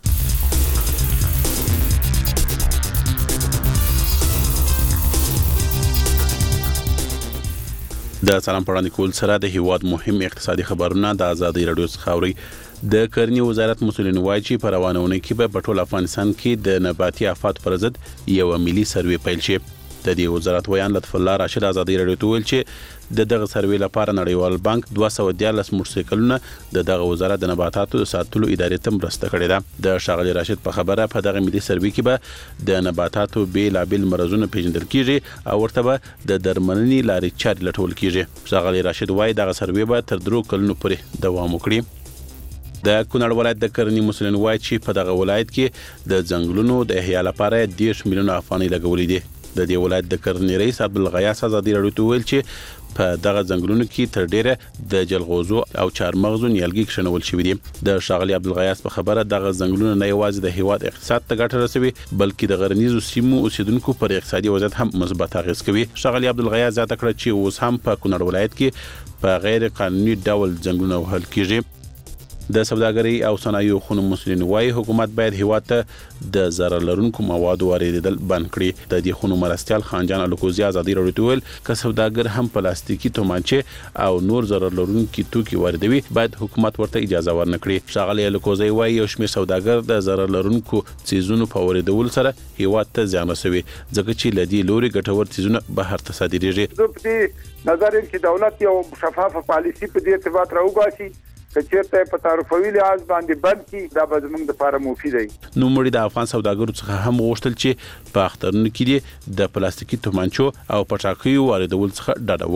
د سلام پړاندې کول سره د هیواد مهم اقتصادي خبرونه د آزادۍ رادیو څخه اوري. د کرنې وزارت مسولین وایي چې په روانونه کې به په ټول افغانستان کې د نباتي آفات پر ضد یو ملي سروې پیل شي. د دې وزارت ویان لطف الله راشد آزادۍ رادیو ته ویل چې د دغه سروې لپاره نړیوال بانک 214 موټرسایکلونه د دغه وزارت د نباتاتو ساتلو ادارې ته مرسته کړې ده. د شاغلي راشد په خبره په دغه ملي سروې کې به د نباتاتو بیلابل مرزونه پیژندل کیږي او ورته به د درملنې لارې چارې لټول کیږي. شاغلي راشد وایي دغه سروې به تر 3 کلونو پورې دوام وکړي. د کونړ ولایت د کرنې مسولین وایي چې په دغه ولایت کې د ځنګلونو د احیا لپاره 10 میلیونه افغانۍ لګولې دي. د دې ولایت د کرنې رئیس عبدالغیاث آزادۍ رادیو ته ویل چې په دغه ځنګلونو کې تر ډیره د جلغوزو او چارمغزو نیالګي کښنول شوی دي. د شاغلي عبدالغیاث په خبره دغه ځنګلونه نه یوازې د هیواد اقتصاد ته ګټه رسوي بلکې د غرنیزو سیمو اوسیدونکو پر اقتصادي وضعیت هم مثبت اغیز کوي. شاغلي عبدالغیاث زیاته کړه چې اوس هم په کونړ ولایت کې په غیر قانوني ډول ځنګلونه وهل کیږي. د سوداګرۍ او صنایعو خونو مسولین وایي حکومت باید هیواد ته د ضرر لرونکو موادو واردېدل بند کړي. د دې خونو مرستیال خانجان الکوزي آزادۍ رادیو ته ویل که سوداګر هم پلاستیکي تومانچې او نور ضرر لرونکي توکي واردوي باید حکومت ورته اجازه ورنکړي. ښاغلی الکوزي وایي یو شمېر سوداګر د ضرر لرونکو څیزونو په واردولو سره هیواد ته زیان رسوي ځکه چې له دې لوري ګټور څیزونه بهر ته صادریږي. نظر چې دولت یو شفافه پالیسي په دې ارتباط راوباسي چې چیرته په تعرفوي لحاظ باندې بند کی دا به زموږ لپاره مفید دی. نو مړي د افغان سوداګرو څخه هم غوښتل چې په اخترونو کې د پلاستیکي تومانچو او پټاکیو واردول څخه ډډه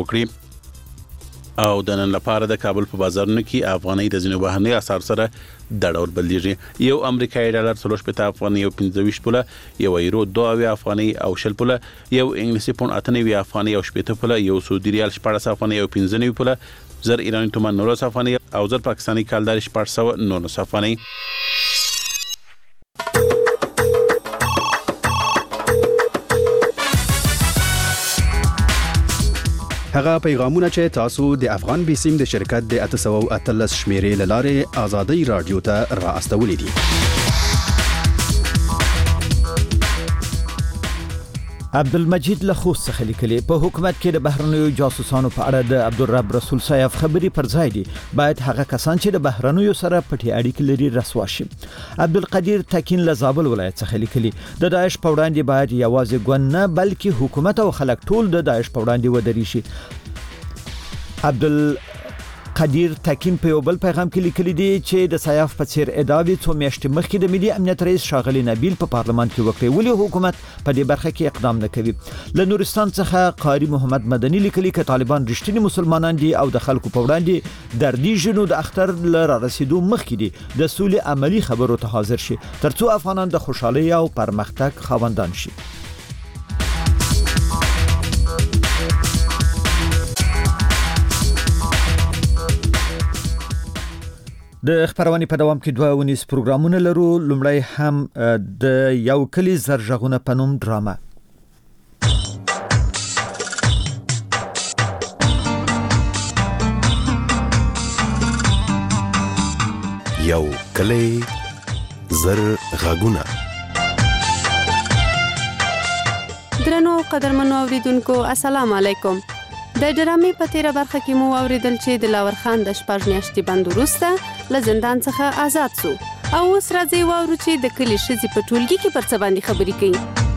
وکړي. او د نن لپاره د کابل په بازارونو کې افغانۍ د ځینو بهرني اسعار سره د ډول بدلیږي. یو امریکایي ډالر 3.5 افغانۍ او 25 پوله، یو یورو 2 افغانۍ او 10 پوله، یو انګلیسي پوند 98 افغانۍ او 80 پوله، یو سعودي ریال 14 افغانۍ او 95 پوله، زر ایرانی تومان 19 افغانۍ او زر پاکستانی کالدار 419 افغانۍ. هغه پیغامونه چې تاسو د افغان بیسیم د شرکت د 813 شمیرې لاره آزادۍ رادیو ته را استولې دي. عبدالمجید له خوست څخه لیکلي په حکومت کې د بهرنیو جاسوسانو په اړه د عبدالرب رسول صاحب خبري پر ځای دي. باید هغه کسان چې د بهرنیو سره پټي اړیکې لري رسوا شي. عبدالقدیر تکین له زابل ولایت څخه لیکلي د داعش په وړاندې باید یوازې ګوند نه بلکې حکومت او خلک ټول د داعش په وړاندې ودرېږي شي. عبدالقدیر تکین په یو بل پیغام کې لیکلي دي چې د سیاف په څیر ادعاوې څو میاشتې مخکې د ملي امنیت رئیس ښاغلي نبیل په پارلمان کې وکړې، ولې حکومت په دې برخه کې اقدام نه کوي. له نورستان څخه قاری محمد مدني لیکلي چې طالبان رښتینی مسلمانان دي او د خلکو په وړاندې دردي جنو د اختر لره رسیدو مخکې دي د سولې عملی خبرو ته حاضر شي ترڅو افغانان د خوشحالي او پرمختګ خاوندان شي. د خبرونې په دوام کې دوه ونیس پروګرامونه لرو. لومړی هم د یو کلی زرغونه په نوم ډرامه. یو کلی زرغونه. درنو قدرمنو اوریدونکو السلام علیکم. د ډرامې په تیره برخه کې مو اوریدل چې د لاور خان د شپږ میاشتې بند وروسته له زندان څخه آزاد شو او اوس راځي واورو چې د کلي ښځې په ټولګي کې پر څه باندې خبرې کوي.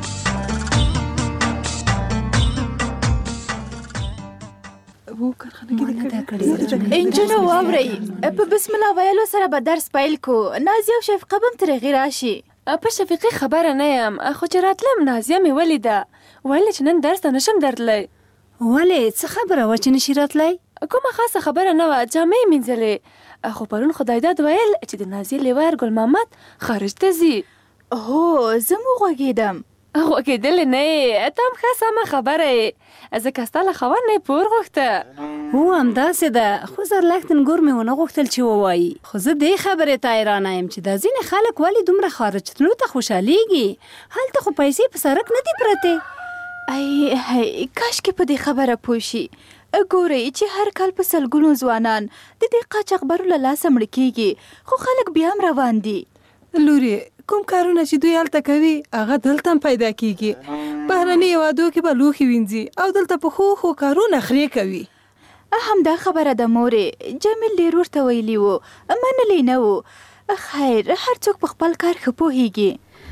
انجنو واورئ په بسم الله ویلو سره به درس پیل کو. نازیه او شفقه به ترغی راشي. په شفقې خبره نه یم خو چې راتلم نازیه مې ولیده ویل چې نن درس ته نشم درتلی. ولې څه خبره وه چې نشي راتلی؟ کومه خاصه خبره نه وه، جامې یې مینځلې خو پرون خدایداد ویل چې د نازیې لیوار ګل محمد خارج ته ځي. هو زه مو غوږېدم. غوږېدلې نه یې ته هم ښه سمه خبره یې ځکه ستا له خاوند نه یې پور غوښته. هو همداسې ده خو زرلښتن ګور مې ونه غوښتل چې ووایي. خو زه دې خبرې ته حیرانه یم چې دا ځینې خلک ولې دومره خارج تلو ته خوشحالیږي. هلته خو پیسې په سړک نه دي پرتې. ای کاشکې په دې خبره پوه شي. ګورئ چې هر کال په سلګونو ځوانان د دې قاچاقبرو له لاسه مړه کېږي خو خلک بیا هم روان دي. لورې کوم کارونه چې دوی هلته کوي هغه دلته هم پیدا کېږي. بهرني هېوادو کې به لوښي وینځي او دلته په ښو کارونه خرې کوي. همدا خبره ده مورې. جمیل ډېر ورته ویلي و منلی نه و. خیر هر څوک په خپل کار ښه پوهېږي.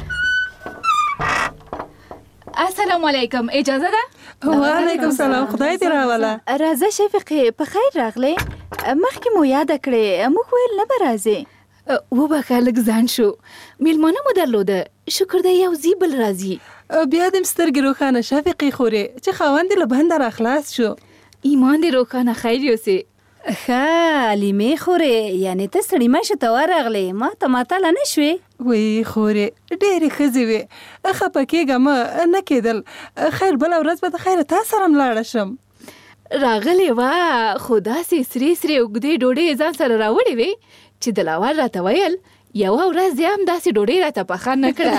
السلام علیکم اجازه ده؟ وعلیکم سلام خدای دې راوله. راځه شفقې په خیر راغلی. مخکې مو یاده کړې موږ ویل نه به راځې. وبخښه لږ ځان شو میلمانه مو درلوده شکر دی یو ځي بل راځي. بیا دې سترګې روښانه شفقې خورې چې خاوند دې له بنده راخلاص شو. ایمان دې روښانه خیر یوسې. ښه لیمې خورې یعنې ته سړي مشه ته ورغلې ما ته ماتله نه شوې. وی خورې ډېرې ښځې وې خفه کېږه مه نه کېدل. خیر بله ورځ به د خیره تا سره هم لاړه شم. راغلې وه خو داسې سرې سرې اوږدې ډوډۍ ځان سره راوړې وې چې دلاور راته ویل یوه ورځ یې هم داسې ډوډۍ راته پخه نه کړه.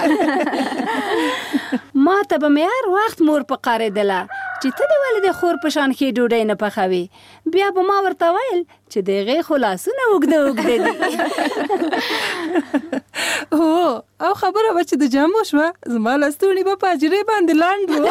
ما ته به مې هر وخت مور په قارېدله چې ته دې ولې د خور په شان ښې ډوډۍ نه پخوې. بیا به ما ورته ویل چې د هغې خو لاسونه اوږده اوږده دي. هو او خبره به چې د جامو شوه زما لستوڼي به په حجرې باندې لاند و.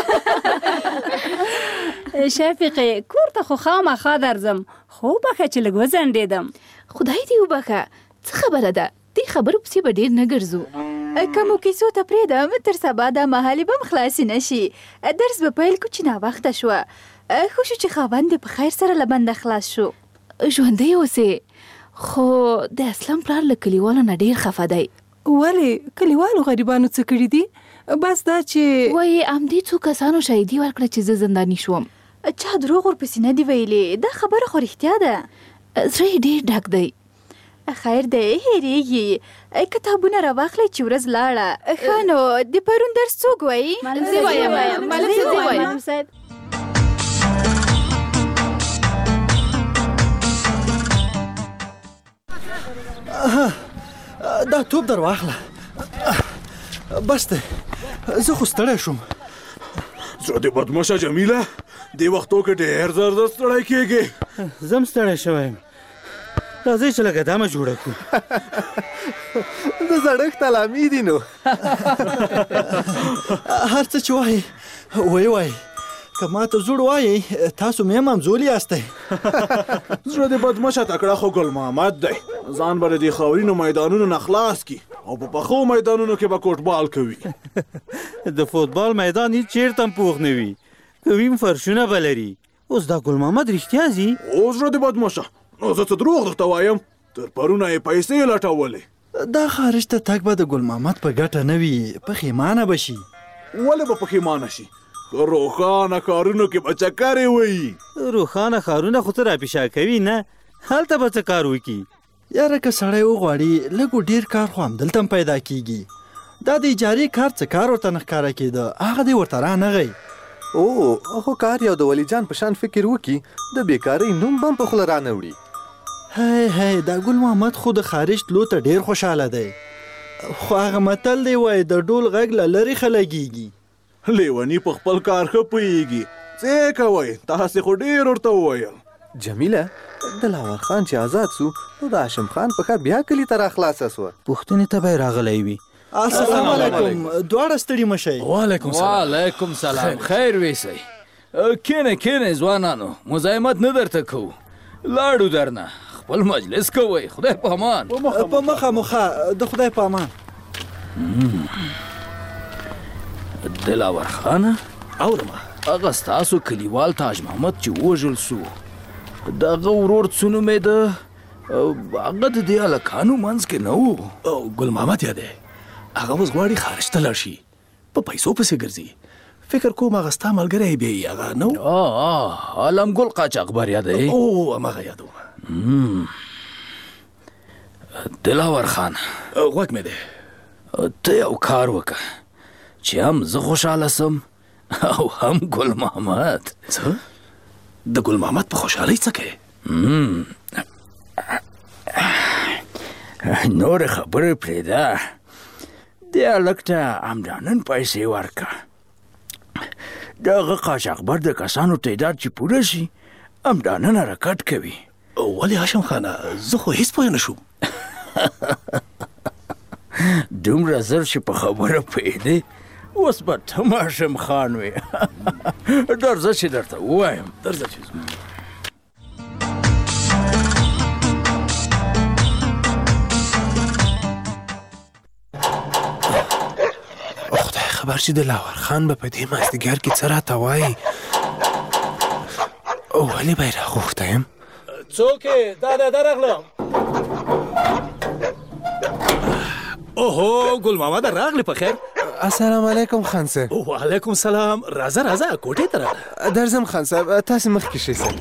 شفقې کور ته خو خامخا درځم خو وبخښه چې لږ وځنډېدم. خدای دې وبخښه څه خبره ده دې خبرو پسې به ډېر نه ګرځو. که مو کیسو ته پرېږدم تر سبا دا مهالې به هم خلاصې نه شي. درس به پیل کړو چې ناوخته شوه. ښه شو چې خاوند دې په خیر سره له بنده خلاص شو. ژوندی اوسې خو د اسلام پلار له کلیوالو نه ډېر خفه دی. ولې کلیوالو غریبانو څه کړي دي؟ بس دا چې وایي همدې څو کسانو شهیدي ورکړه چې زه زنداني شوم. چا دروغ ورپسې نه دي ویلي. دا خبره خو رښتیا ده. زړه یې ډېر ډک دی. خیر دی هېرېږي. کتابونه راواخلئ چې ورځ لاړه. ښه نو د پرون درس څوک وایي؟ زه وایم ملک صاحب. دا توپ در واخله. بس دی زه خو ستړی شوم. زه د بدماشه جمیله دې وختو کې ډېر زر ستړی کېږي. زم ستړی شوی یم. راځئ چې لږ دمه جوړه کړو. د زړښت علامې دي نو. هر څه چې وایي وایي که ما ته زوړ وایي تاسو مې همزولي یاستئ. زړه دې بدمشه تکړه خو ګل محمد دی. ځان به د دې خاورینو میدانونو نه خلاص کي او په پخو میدانونو کې به کوټبال کوي. د فوتبال میدان هیڅ چېرته هم پوخ نه وي. کویم فرشونه به لري. اوس دا ګل محمد رښتیا ځي؟ اوس زړه دې بدمشه. نو زه څه دروغ درته وایم؟ تر پرونه یې پیسې لټولې. دا خارج ته تګ به د ګل محمد په ګټه نه وي، پښیمانه به شي. ولې به پښیمانه شي؟ روښانه کارونو کې به چکرې وایي. روښانه ښارونه خو څه راپیشا کوي نه؟ هلته به څه کار وکړي؟ یاره که سړی وغواړي لږ ډېر کار خو همدلته هم پیدا کېږي. دا د اجارې کار څه کار ورته نه ښکاره کېده، هغه دې ورته رانغی. خو کار یو د ولی جان په شان فکر وکړي د بیکارۍ نوم به هم په خوله رانه وړي. هی دا ګل محمد خو د خارج تلو ته ډېر خوشحاله دی. خو هغه متل دی وایي د ډول غږ له لرې خلګېږي. لیونی په خپل کار ښه پوهېږي. څه کوئ؟ تاسې خو ډېر ورته وویل. جمیله د لاور خان چې آزاد سو نو د هاشم خان په ښه بیا کلي ته راخلاصه سوه. پوښتنې ته به یې راغلی وي. السلام علیکم. دواړه ستړي مه شئ. وعلیکم سلام. خیر ویسئ. کینئ ځوانانو، مزاحمت نه درته کوو. لاړو درنه خپل مجلس کوئ. خدای په امان. په مخه د خدای په امان. دلاور خانه اورمه هغه ستاسو کلیوال تاج محمد چې وژل سو د هغه ورور څه نوم یې ده؟ هغه د دې هلکانو منځ کې نه و. ګل محمد یادی هغه اوس غواړي خارج ته لاړ شي، په پیسو پسې ګرځي. فکر کوم هغه ستا ملګری بیا یې هغه نه و؟ عالمګل قاچاقبر یادی؟ هماغه یادوم. دلاور خان غوږ مې دی. ته یو کار وکړه چې هم زه خوشحاله سم او هم ګل محمد. څه؟ د ګل محمد په خوشحالۍ څه کوې؟ نورې خبرې پرېږده. دې هلک ته همدا نن پیسې ورکړه. د هغه قاچاقبر د کسانو تعداد چې پوره شي همدا نن حرکت کوي. ولې هاشم خانه زه خو هېڅ پوه نه شوم. دومره زر چې په خبره پوهېدې اوس به ته هاشم خان وې. درځه چې درته ووایم. درځه چې خدای خبر چې د لاور خان به په دې مازدیګر کې څه راته وایي. ولې به یې راغوښتی یم؟ څوک یې؟ دا درغلم. اوهو ګل محمد راغلی په خیر. السلام علیکم خان صاحب. وعلیکم سلام. راځه کوټې ته راغله. درځم خان صاحب، تاسې مخکې شئ صاحب.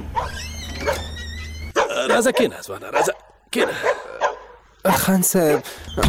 راځه کېنه ځوانه، راځه کېنه. خان صاحب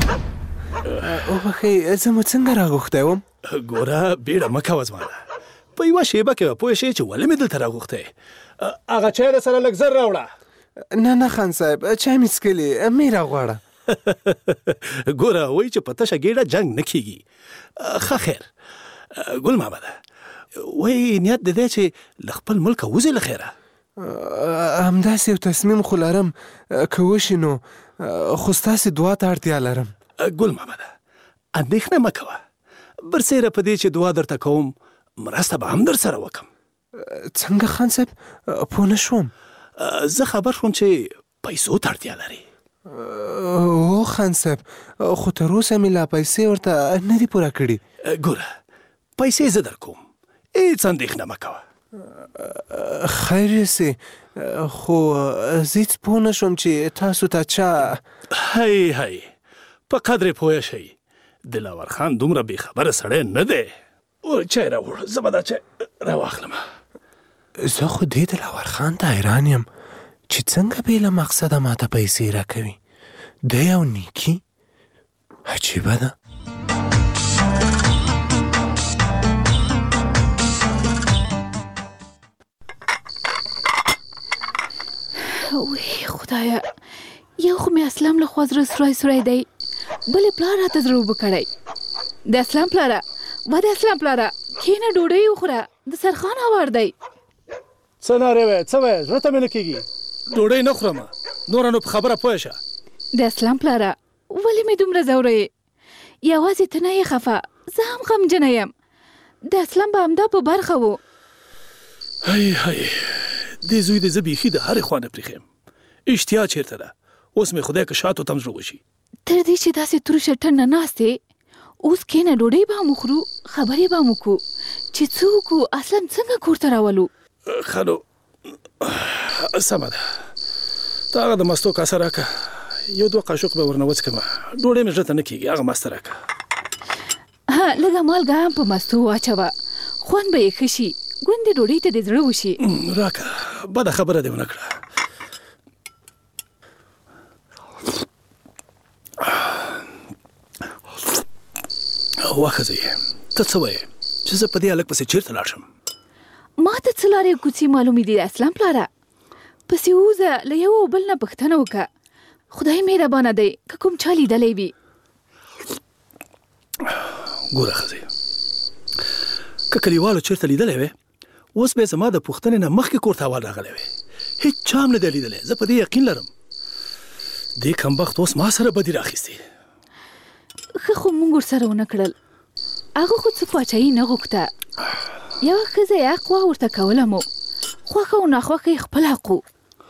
وبښئ زه مو څنګه راغوښتی وم؟ ګوره بیړه مه کوه ځوانه، په یوه شیبه کې به پوه شې چې ولې مې دلته راغوښتی. هغه چای در سره لږ زر راوړه. نه خان صاحب چای مې څښلې، مې راغواړه. ګوره وایي چې په تشه ګېډه جنګ نه کېږي. ښه خیر ګل محمده، وایي نیت د دی چې له خپل ملکه وځې له خیره. همداسې یو تصمیم خو لرم، که وشي نو خو ستاسې دعا ته اړتیا لرم. ګل محمده اندېښنه مه کوه، برسېره په دې چې دعا درته کوم مرسته به هم در سره وکم. څنګه خان صاحب؟ پوه نه شوم. زه خبر شوم چې پیسو ته اړتیا لري. خان صاحب خو تر اوسه مې لا پیسې ورته نه دي پوره کړي. ګوره پیسې زه در کوم، هېڅ اندېښنه مه کوه. خیر یې خو زه هېڅ پوه نه شوم چې تاسو ته چا. هی په قدرې پوه شئ، دلاور خان دومره بې خبره سړی نه دی. چای راوړه، زه به دا چای راواخلم. زه خو دې دلاور خان ته حیران یم چې څنګه بې له مقصده ماته پیسې راکوي. دی یو نیکي عجیبه ده. وی خدایا، یو خو مې اسلام له خوا زړه سوری دی، بل یې پلار راته زړه اوبه کړی. د اسلام پلاره کښېنه ډوډۍ وخوره، د سرخان هوار دی. څه نارې وې څه وې زړه ته مې نه کېږي ډوډۍ نه خورم نوره نو په خبره پوه شه د اسلام پلاره ولې مې دومره ځوروې یوازې ته نه یې خفه زه هم غمجنه یم د اسلام به همدا په برخه و هی دې زوی دې زه بیخي د هرې خوا نه پرېښیم اشتیا چېرته ده اوس مې خدای که شاتو تم زړه وشي تر دې چې داسې تروشه ټن نه ناستې اوس کېنه ډوډۍ به هم وخورو خبرې به هم وکړو چې څه وکړو اصلا څنګه کور ته راولو ښه نو سمه ده ته هغه د مستو کاسه راکړه یو دوه قاشق به ورنه وڅکمه ډوډۍ مې زړه ته نه کېږي هغه مسته راکړه لږه مالګه هم په مستو واچوه خوند به یې ښه شي ګوندې ډوډۍ ته دې زړه وشي راکړه بده خبره دې ونه کړه واښځئ ته څه وایې چې زه په دې هلک پسې چېرته لاړ شم ما ته څه لارې کوڅې معلومې دي د اسلام پلاره پسې ووځه له یو او بل نه پوښتنه وکړه خدای مهربانه دی که کوم چا لیدلی وي ګوره ښځې که کلیوالو چېرته لیدلی وې اوس به یې زما د پوښتنې نه مخکې کور ته اول راغلی وې هېڅ چا هم نه دی لیدلی زه په دې یقین لرم دې کمبخت اوس ما سره بدي راخیستې ښه خو مونږ ورسره ونه کړل هغه خو څه پاچاهي نه غوښته یوه ښځه یې حق وه ورته کوله مو خوښه او ناخوښه یې خپل حق و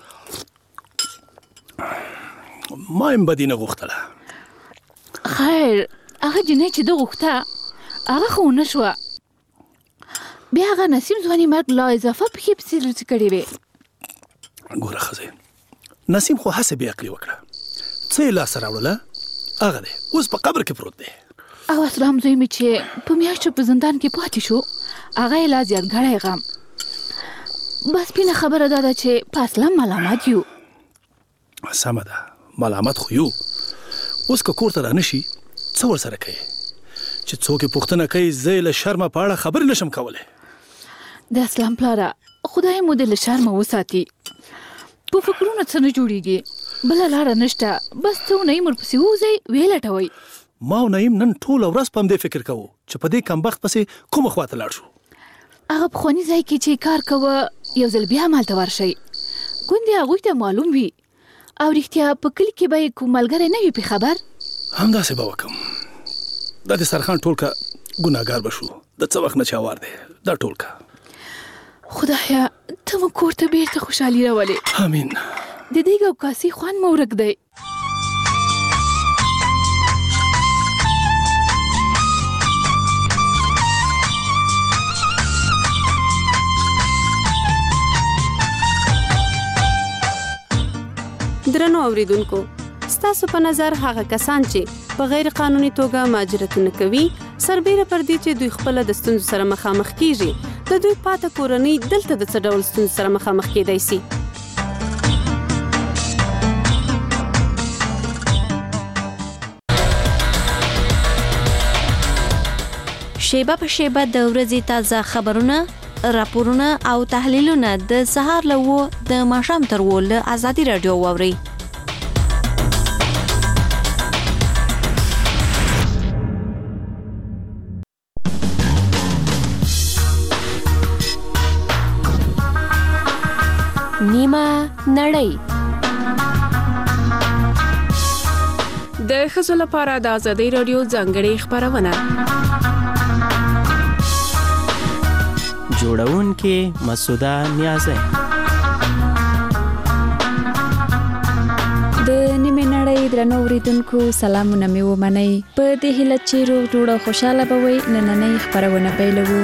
ما هم بدي نه غوښتله خیر هغه جنۍ چې ده غوښته هغه خو ونه شوه بیا هغه نسیم ځواني مرګ لا اضافه پښې پسې لوڅې کړې وې ګوره ښځې نسیم خو هسې بې عقلي وکړه څه یې لاسته راوړله هغه دی اوس په قبر کې پروت دی او اسلام زوی مې چې په میاشتو په زندان کې پاتې شو هغه یې لا زیات ګړی غم بس سپینه خبره دا ده چې په اسلام ملامت یو سمه ده ملامت خو یو اوس که کور ته رانشي څه ورسره کوي چې څوک یې پوښتنه کوي زه یې له شرمه په اړه خبرې نشم کولی د اسلام پلاره خدای مو دې له شرمه وساتي په فکرونو څه نه جوړېږي بله لاره نشته بس ته او نعیم ورپسې ووځئ ویې لټوئ ما او نعیم نن ټوله ورځ په همدې فکر کوو چې په دې کمبخت پسې کومه خواته لاړ شو هغه پخواني ځای کې چې کار کوه یو ځل بیا همالته ورشئ ګوندې هغوی ته معلوم وي او رښتیا په کلي کې به یې کوم ملګری نه وي پې خبر همداسې به وکړم دا د سرخان ټولکه ګناهګار به شو د څه وخت نه چې اوار دی دا ټولکه خدایا ته مو کور ته بیرته خوشحالي راولې امین د دیګ او کاسې خوند مو ورک دی درنو اوریدونکو ستاسو په نظر هغه کسان چې په غیر قانوني توګه مهاجرتونه کوي سربېره پر دې چې دوی خپل د ستونزو سره مخامخ کیږي د دوی پاته کورنۍ دلته د څه ډول ستونزو سره مخامخ کېدای شي شیبه په شیبه د ورځې تازه خبرونه راپورونه او تحلیلونه د سهار له 9 د ماښام تر 10 له ازادي رادیو واوري نیمه نړۍ د ښځو لپاره د ازادي رادیو ځانګړې خبرونه جوړونکې مسعوده نیازی د نیمه نړۍ درنو اوریدونکو سلامونه مې ومنئ په دې هیله چې روغ جوړ او خوشاله به وئ نننۍ خبرونه پیلوو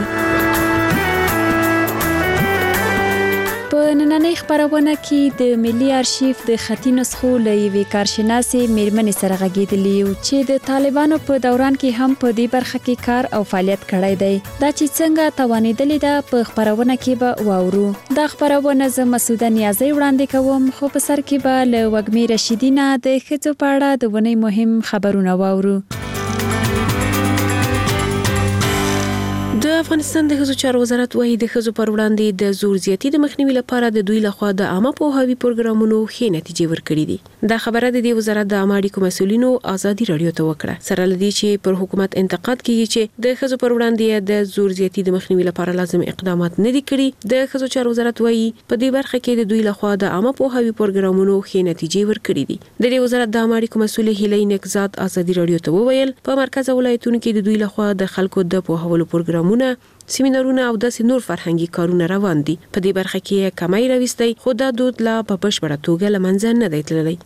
په نننۍ خبرونه کې د ملي آرشیف د خطي نسخو له یوې کارشناسې میرمنې سره غږېدلي یو چې د طالبانو په دوران کې هم په دې برخه کې کار او فعالیت کړی دی دا چې څنګه توانېدلې ده په خبرونه کې به واورو دا خبرونه زه مسعوده نیازی وړاندې کوم خو په سر کې به له وږمې رشیدي نه د ښځو په اړه د ونې مهم خبرونه واورو د د افغانستان د ښځو چارو وزارت وايي د ښځو پر وړاندې د زور زیاتي د مخنیوي لپاره د دوی لخوا د عامه پوهاوي پروګرامونو ښې نتیجې ورکړې دي. دا خبره د دې وزارت د عامه اړیکو مسؤلینو ازادي رادیو ته وکړه. سره لدی چې پر حکومت انتقاد کوي چې د ښځو پر وړاندې د زور زیاتي د مخنیوي لپاره لازم اقدامات نه دي کړي. د ښځو چارو وزارت وايي په دې برخه کې د دوی لخوا د عامه پوهاوي پروګرامونو ښې نتیجې ورکړې دي. د دې وزارت د عامه اړیکو مسؤل هیلې نکزاد ازادي رادیو ته وویل په مرکز ولایتونو کې د دوی لخوا د خلکو د پوهولو پروګرامونه، سیمینارونه او داسې نور فرهنګي کارونه روان دي. په دې برخه کې کمای راوستي خو دا دود لا په بشپړه توګه له منځه نه دی تللی.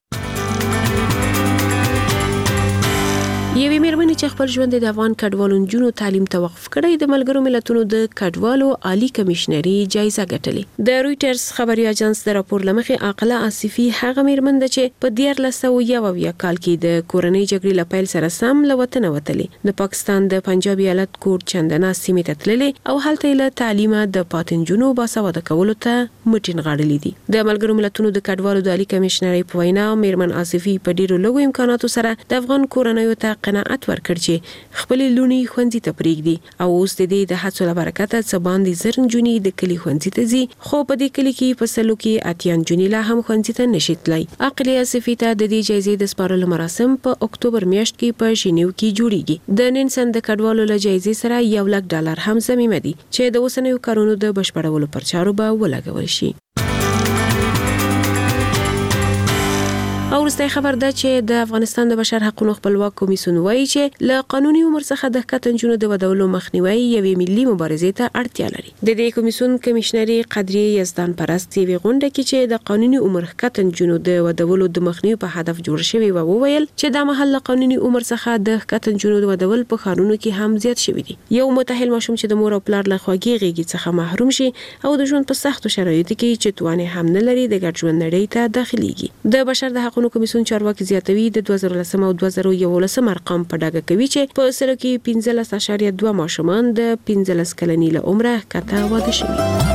یوې مېرمنې چې خپل ژوند د افغان کډوالو نجونو تعلیم ته وقف کړی د ملګرو ملتونو د کډوالو عالی کمشنري جایزه ګټلې. د رويټرز خبري اژانس د راپور لمخې عاقله آصفي هغه مېرمن ده چې په 1991 کال کې د کورنۍ جګړې له پیل سره سم له وطن وتلې. د پاکستان د پنجاب ایالت کوټ چندنا سیمې ته تللې او هلته له تعلیمه د پاتنجونو باسواده کولو ته مټین غاړلې دي. د ملګرو ملتونو د کډوالو د عالی کمشنري په وینا مېرمن آصفي په ډیرو لږو امکاناتو سره د افغان کورنۍ ته قناعت ورکړ چې خپل لونی خوندې ته پریږدي او اوس د دې د هڅو له برکته څه باندې زر نجونې د کلی خوندې ته ځي، خو په دې کلی کې په سلو کې اتیا نجونې لا هم خوندې ته نشي تللی. عاقله آصفي ته د دې جایزې د سپارلو مراسم په اکتوبر میاشت کې په ژینیو کې جوړیږي. د ننسن د کډوالو له جایزې سره $1,00,000 هم ضمیمه دي چې د اوسنیو کارونو د بشپړولو پر چارو به ولګول شي. او ورسته خبر ده چې د افغانستان د بشر حقوقو خپلواک کمیسیون وایي چې له قانوني عمر څخه د ښکته د ودولو مخنیوي یوې ملي مبارزې ته اړتیا لري. د دې کمیسیون کمشنري قدرې یزدان پرست یوې غونډه کې چې د قانوني عمر ښکته د ودولو د مخنیوي په هدف جوړ شوی و وویل چې دا محل قانوني عمر څخه د ښکته د ودول په خارونو کې هم زیات شوی دی. یو متأهل ماشوم چې د مور او پلار له خواږه غېږې څخه محروم شي او د ژوند په سختو شرایطو کې چې توانې هم نه لري د ګډ ژوند نړۍ ته داخليږي. د بشر د حقوقو کمیسیون چارواکي زیاتوي د 2013 او 2011 ارقام په ډاګه کوي چې په سره کې 15.2 ماشومان د 15 کلنۍ له عمره کته واده شوي.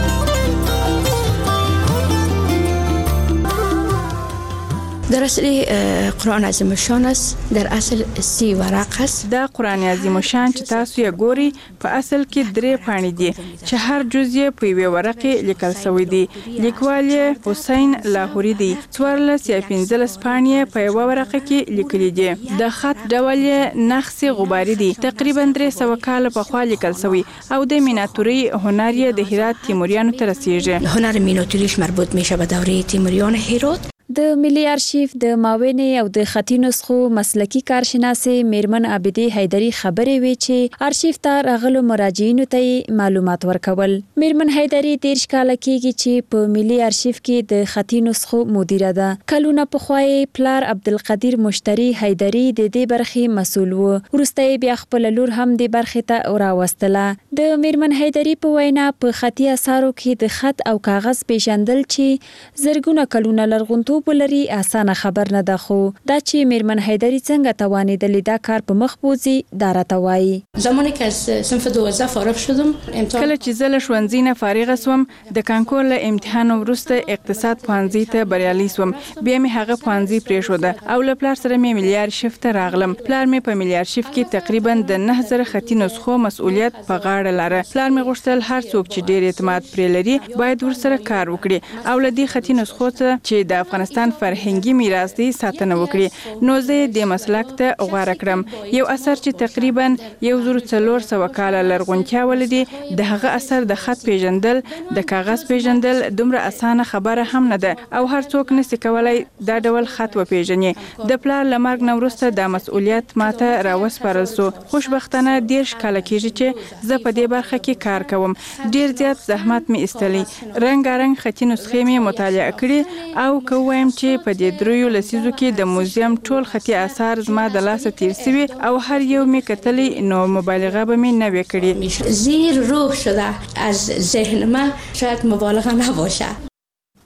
در اصل قرآن عظیم الشان است، در اصل 30 ورق است. دا قرآن عظیم الشان چې تاسو یې ګوري په اصل کې 3 پاڼې دي چې هر جز یې په یوه ورقه لیکل شوی دی. لیکوال یې حسین لاهوري دی. 14 یا 15 پاڼې په یوه ورقه کې لیکلي دي. د خط ډول یې نقش غباري دی. تقریبا 300 کال پخوا لیکل شوی او د میناتوري هنر یې د هرات تیموریانو ته رسیږي. هنر میناتوریش مربوط میشه به دوره تیموریان هرات. د ملي آرشیف د معاونې او د خطي نسخو مسلکی کارشناسې میرمن عابدی حیدری خبرې وی چې آرشیف ته راغلو مراجعینو ته معلومات ورکول. میرمن حیدری 13 کال کېږي چې په ملي آرشیف کې د خطي نسخو مدیره ده. کلونه پخوای پلار عبدالقدیر مشتری حیدری د دې برخې مسؤل و. وروسته بیا خپل لور هم د برخې ته راوستله. د میرمن حیدری په وینا په خطي اثارو کې د خط او کاغذ پیژندل چې زرګونه کلونه لرغونتوب ولري اسانه خبر نه ده، خو دا چې میرمن حیدری څنګه توانیدلې دا کار په مخ بوزي دا راته وایي. زمانی که از صنف 12 فارغ شدم کله چې زه له ښوونځي نه فارغ شوم د کانکور له امتحان وروسته اقتصاد پوهنځي ته بریالي شوم. بیا مې هغه پوهنځي پرېښوده او له پلار سره مې ملي آرشیف ته راغلم. پلار مې په ملي آرشیف کې تقریبا د 9000 خطي نسخو مسؤلیت په غاړه لره. پلار مې غوښتل هر څوک چې ډېر اعتماد پرې لري باید ورسره کار وکړي او له دې خطي نسخو څخه چې د افغانستان فرهنګي میراث دی ساتنه وکړي. نو زه د مسلک ته غوړه کړم. یو اثر چې تقریبا 1400 کال لرغونتیا ولري د هغه اثر د خط پیژندل د کاغذ پیژندل دومره اسانه خبره هم نه ده او هر څوک نشي کولای دا ډول خط وپیژني. د پلار لمرګ نه وروسته د مسؤلیت ماته راوسپارل شو. خوشبختانه 10 کال کېږي چې زه په دې برخه کې کار کوم. ډیر زیات زحمت می استلی. رنگارنګ خطي نسخې می مطالعه کړې او کوم چې په دې دریو لسیزو کې د موزیم ټول خطي آثار زما د لاسه تیر شوي او هر یو می کتلی نو مبالغه به می نه وکړي. زیر روح شده از ذهن من، شاید مبالغه نباشه.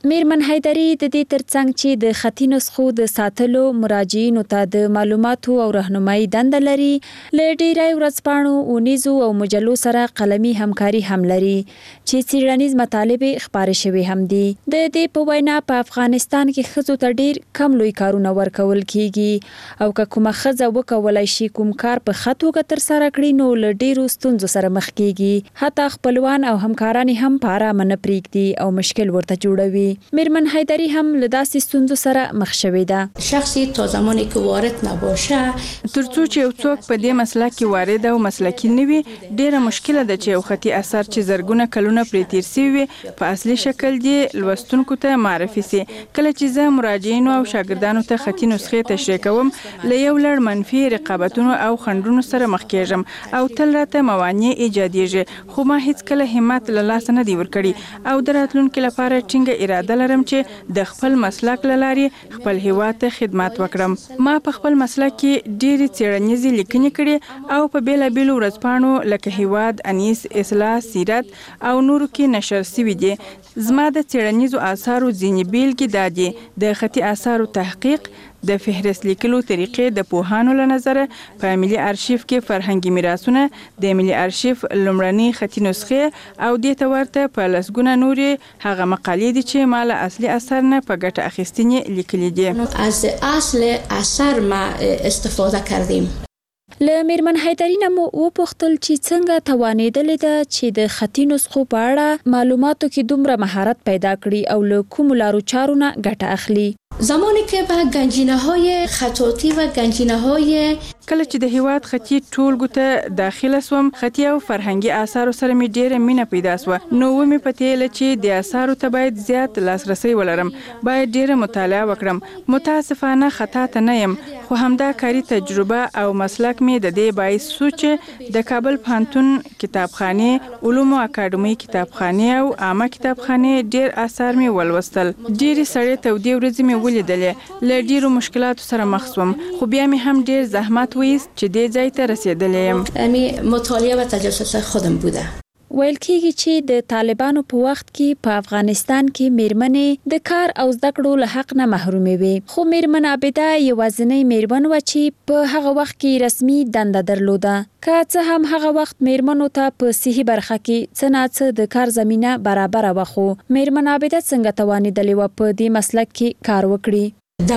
میرمن حیدری د دې ترڅنګ چې د خطي نسخو د ساتلو مراجعینو ته د معلوماتو او راهنمایي دنده لري، له ډیری ورځپاڼو، اونیزو او مجلو سره قلمي همکاري هم لري چې څیړنیز مطالب خپاره شوي هم دي. د دې په وینا په افغانستان کې ښځو ته ډیر کم لوی کارونه ورکول کیږي او که کومه ښځه وکولای شي کوم کار په ښه توګه ترسره کړي نو له ډیرو ستونزو سره مخ کیږي، حتی خپلوان او همکاران هم په ارامه نه پرېږدي او مشکل ورته جوړوي. میرمن حیدری هم له داسې ستونزو سره مخ شوې ده. شخصی تا زمانی که وارد نباشه ترڅو چې یو څوک په دې مسلک کې وارد او مسلکی نه وي، ډیره مشکله ده چې یو خطي اثر چې زرګونه کلونه پرې تیر شوی وي په اصلي شکل دې لوستونکو ته معرفي سي. کله چې زه مراجعینو او شاګردانو ته خطي نسخې تشریح کوم، له یو لړ منفي رقابتونو او خنډونو سره مخ کېږم او تل راته موانع ایجادېږي، خو ما هیڅ کله همت له لاسه نه دی ورکړی او د راتلونکي لپاره ټینګه اراده لرم چې د خپل مسلک له لارې خپل هیواد ته خدمت وکړم. ما په خپل مسلک کې ډېرې څېړنیزې لیکنې کړې او په بېلابېلو ورځپاڼو لکه هیواد، انیس، اصلاح، سیرت او نورو کې نشر شوي دي. زما د څېړنیزو آثارو ځینې بیلګې دا دي: د خطي آثارو تحقیق، د فهرست لیکلو طریقې د پوهانو له نظره په ملي ارشیف کې فرهنګي میراثونه، د ملي ارشیف لومړنۍ خطي نسخې او دې ته ورته په لسګونه نورې هغه مقالې دي چې ما له اصلي اثر نه په ګټه اخیستنې لیکلي دي. از اصل اثر ما استفاده کردیم. له میرمن حیدری نه مو وپوښتل چې څنګه توانېدلې ده چې د خطي نسخو په اړه معلوماتو کې دومره مهارت پیدا کړي او له کومو لارو چارو نه ګټه اخلي. زمانی که به گنجینه‌های خطاطی و گنجینه‌های کله چې د هیواد خطي ټولګو ته داخله سوم، خطي او فرهنګي آثارو سره مې ډېره مینه پیدا سوه. نو ومې پتېله چې د آثارو ته باید زیات لاسرسی ولرم، باید ډېره مطالعه وکړم. متاسفانه خطا ته نه یم، خو همدا کاري تجربه او مسلک مې د دې باعث شو چې د کابل پوهنتون کتابخانې، علومو اکاډمۍ کتابخانې او عامه کتابخانې ډېر آثار مې ولوستل. ډېرې سړې تودې ورځې مې ولیدلې، له ډېرو مشکلاتو سره مخ سوم، خو بیا مې هم ډېر زحمت ویست چې دې ځای ته رسیدلې یم. مطالعه و تجسس خودم بوده. ویل کېږي چې د طالبانو په وخت کې په افغانستان کې میرمنې د کار او زده کړو له حق نه محرومې وې، خو میرمن عابده یوازینۍ میرمن وه چې په هغه وخت کې رسمي دنده درلوده. که څه هم هغه وخت میرمنو ته په صحي برخه کې څه نه څه د کار زمینه برابره وه، خو میرمن عابده څنګه توانېدلې وه په دې مسلک کې کار وکړي؟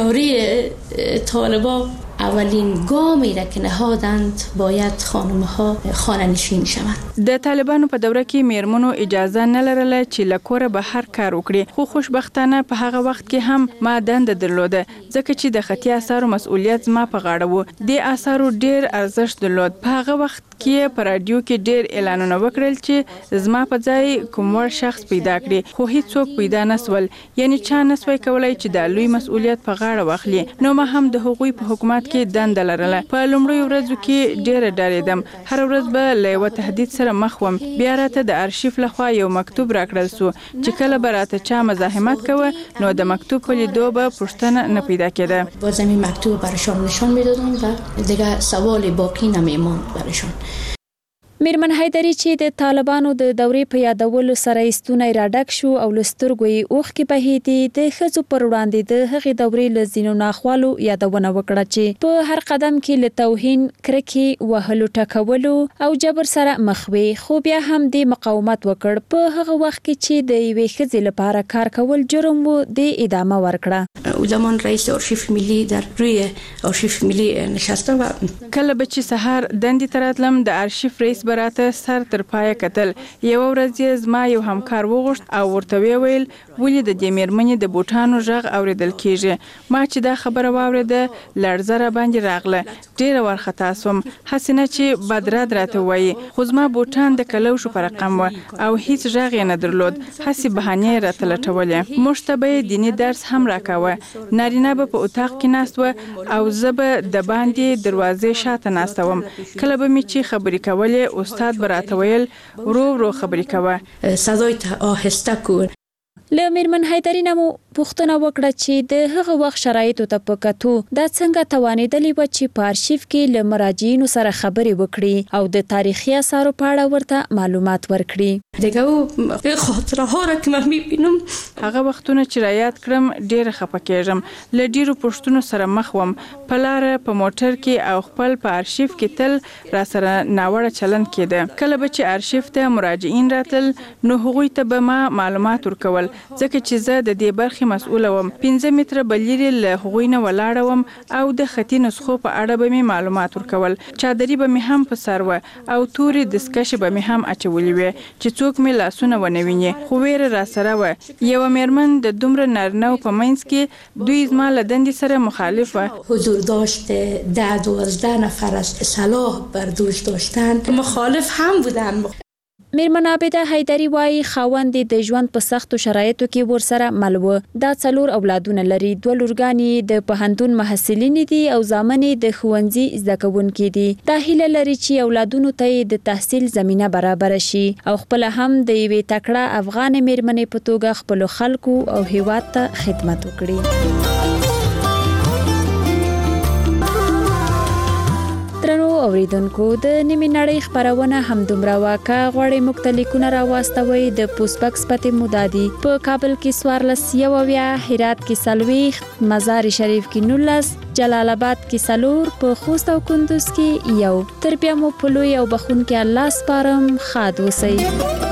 دوره طالبا اولین گامی را که نهادند باید خانم‌ها خانه‌نشین شوند. د طالبانو په دوره کې میرمنو اجازه نه لرله چې له کوره بهر کار وکړي، خو خوشبختانه په هغه وخت کې هم ما دنده درلوده، ځکه چې د خطي آثارو مسؤلیت زما په غاړه و. د آثارو ډېر ارزښت درلود. په هغه وخت کې په رادیو کې ډېر اعلانونه وکړل چې زما په ځای کوم وړ شخص پیدا کړي، خو هیڅوک پیدا نسول، یعنی چا نسوای کولای چې د لوی مسؤلیت په غاړه واخلي. نو ما هم د هغوی په حکومت کې دنده لرله. په لومړیو ورځو کې ډېره ډارېدم، هر ورځ به له یوه تهدید سره مخ وم. بیا راته د ارشیف لخوا یو مکتوب راکړل سو چې کله به راته چا مزاحمت کوه نو د مکتوب په لیدو به پوښتنه نه پیدا کېده. باز همین مکتوب برایشان نشان میدادم و دیگه سوال باقی نمیماند برایشان. میرمن حیدری چې د طالبانو د دورې په یادولو سره ستونی راډک شو او له سترګو یې اوښکې بهېدې، د ښځو پر وړاندې د هغې دورې له ځینو ناخوالو یادونه وکړه چې په هر قدم کې له توهین، کرکې، وهلو ټکولو او جبر سره مخ وې، خو بیا هم دې مقاومت وکړ. په هغه وخت کې چې د یوې ښځې لپاره کار کول جرم و، دې ادامه ورکړه. او زمان رئیس آرشیف ملی در روی آرشیف ملی نشسته و کله به چې سهار دندې ته راتلم د آرشیف رئیس براته سر تر پایه کتل. یوه ورځ یې زما یو همکار وغوښت او ورته ویل ولې د دې میرمنې د بوټانو غږ اوریدل کیږي. ما چې دا خبره واورېده لړزه را باندې راغله، ډېره وارخطا سوم، هسې نه چې بدرد راته وایي، خو زما بوټان د کلوشو په رقم و او هیڅ غږ یې نه درلود، هسې بهانې یې راته لټولې. موږ ته به یې دیني درس هم راکاوه. نارینه به په اتاق کې ناست و او زه به د باندې دروازې شاته ناسته وم. کله به مې چې خبرې کولې استاد براته ویل ورو ورو خبرې کوه، صدایت آهسته کن. له میرمن حیدري نه مو پوښتنه وکړه چې د هغه وخت شرایطو ته په کتو دا څنګه توانېدلی و چې په آرشیف کې له مراجعینو سره خبرې وکړي او د تاریخي اثارو په اړه ورته معلومات ورکړي. دیگه خاطره ها را که من میبینم هغه وختونه چې را یاد کړم ډېر خفه کېږم. له ډېرو پوښتنو سره مخ وم. په لاره په موټر کې او خپل په آرشیف کې تل را سره ناوړه چلند کېده. کله به چې آرشیف ته مراجعین راتل نو هغوی ته به ما معلومات ورکول ځکه چې زه د دې برخې مسؤله وم. 5 متره به لرې له هغوی نه ولاړه وم او د خطي نسخو په اړه به مې معلومات ورکول. چادري به مې هم په سر وه او تورې دستکشې به مې هم اچولې وې چې څوک مې لاسونه ونه ویني. خو ویره را سره وه. یوه میرمن د دومره نارینه‌و په منځ کې دوی زما له دندې سره مخالف وه. حضور داشت 10-12 نفر از سلاح بر دوش داشتن مخالف هم بودن. میرمن عابده حیدري وایي خاوند د ژوند په سختو شرایطو کې ورسره مل و. دا 4 اولادونه لري. 2 لورګانې د پوهنتون محصلینې دي او زامنې د ښوونځي زده کوونکي دي. دا هیله لري چې اولادونو ته د تحصیل زمینه برابر شي او خپل هم د یوې تکړه افغان میرمنې په توګه خپل خلکو او هیواد ته خدمت وکړي. درنو اوریدونکو د نیمه نړۍ خبرونه هم دومره واکه غوړې مختلفونه راواستوي. د پوسټ باکس پته مودادي په کابل کې 14 هرات کې 40 مزار شریف کې 19 جلال آباد کې 4 په خوست او کندوز کې 1 تر بیا مو په لوی او بخون کې الله سپارم خاد وسی.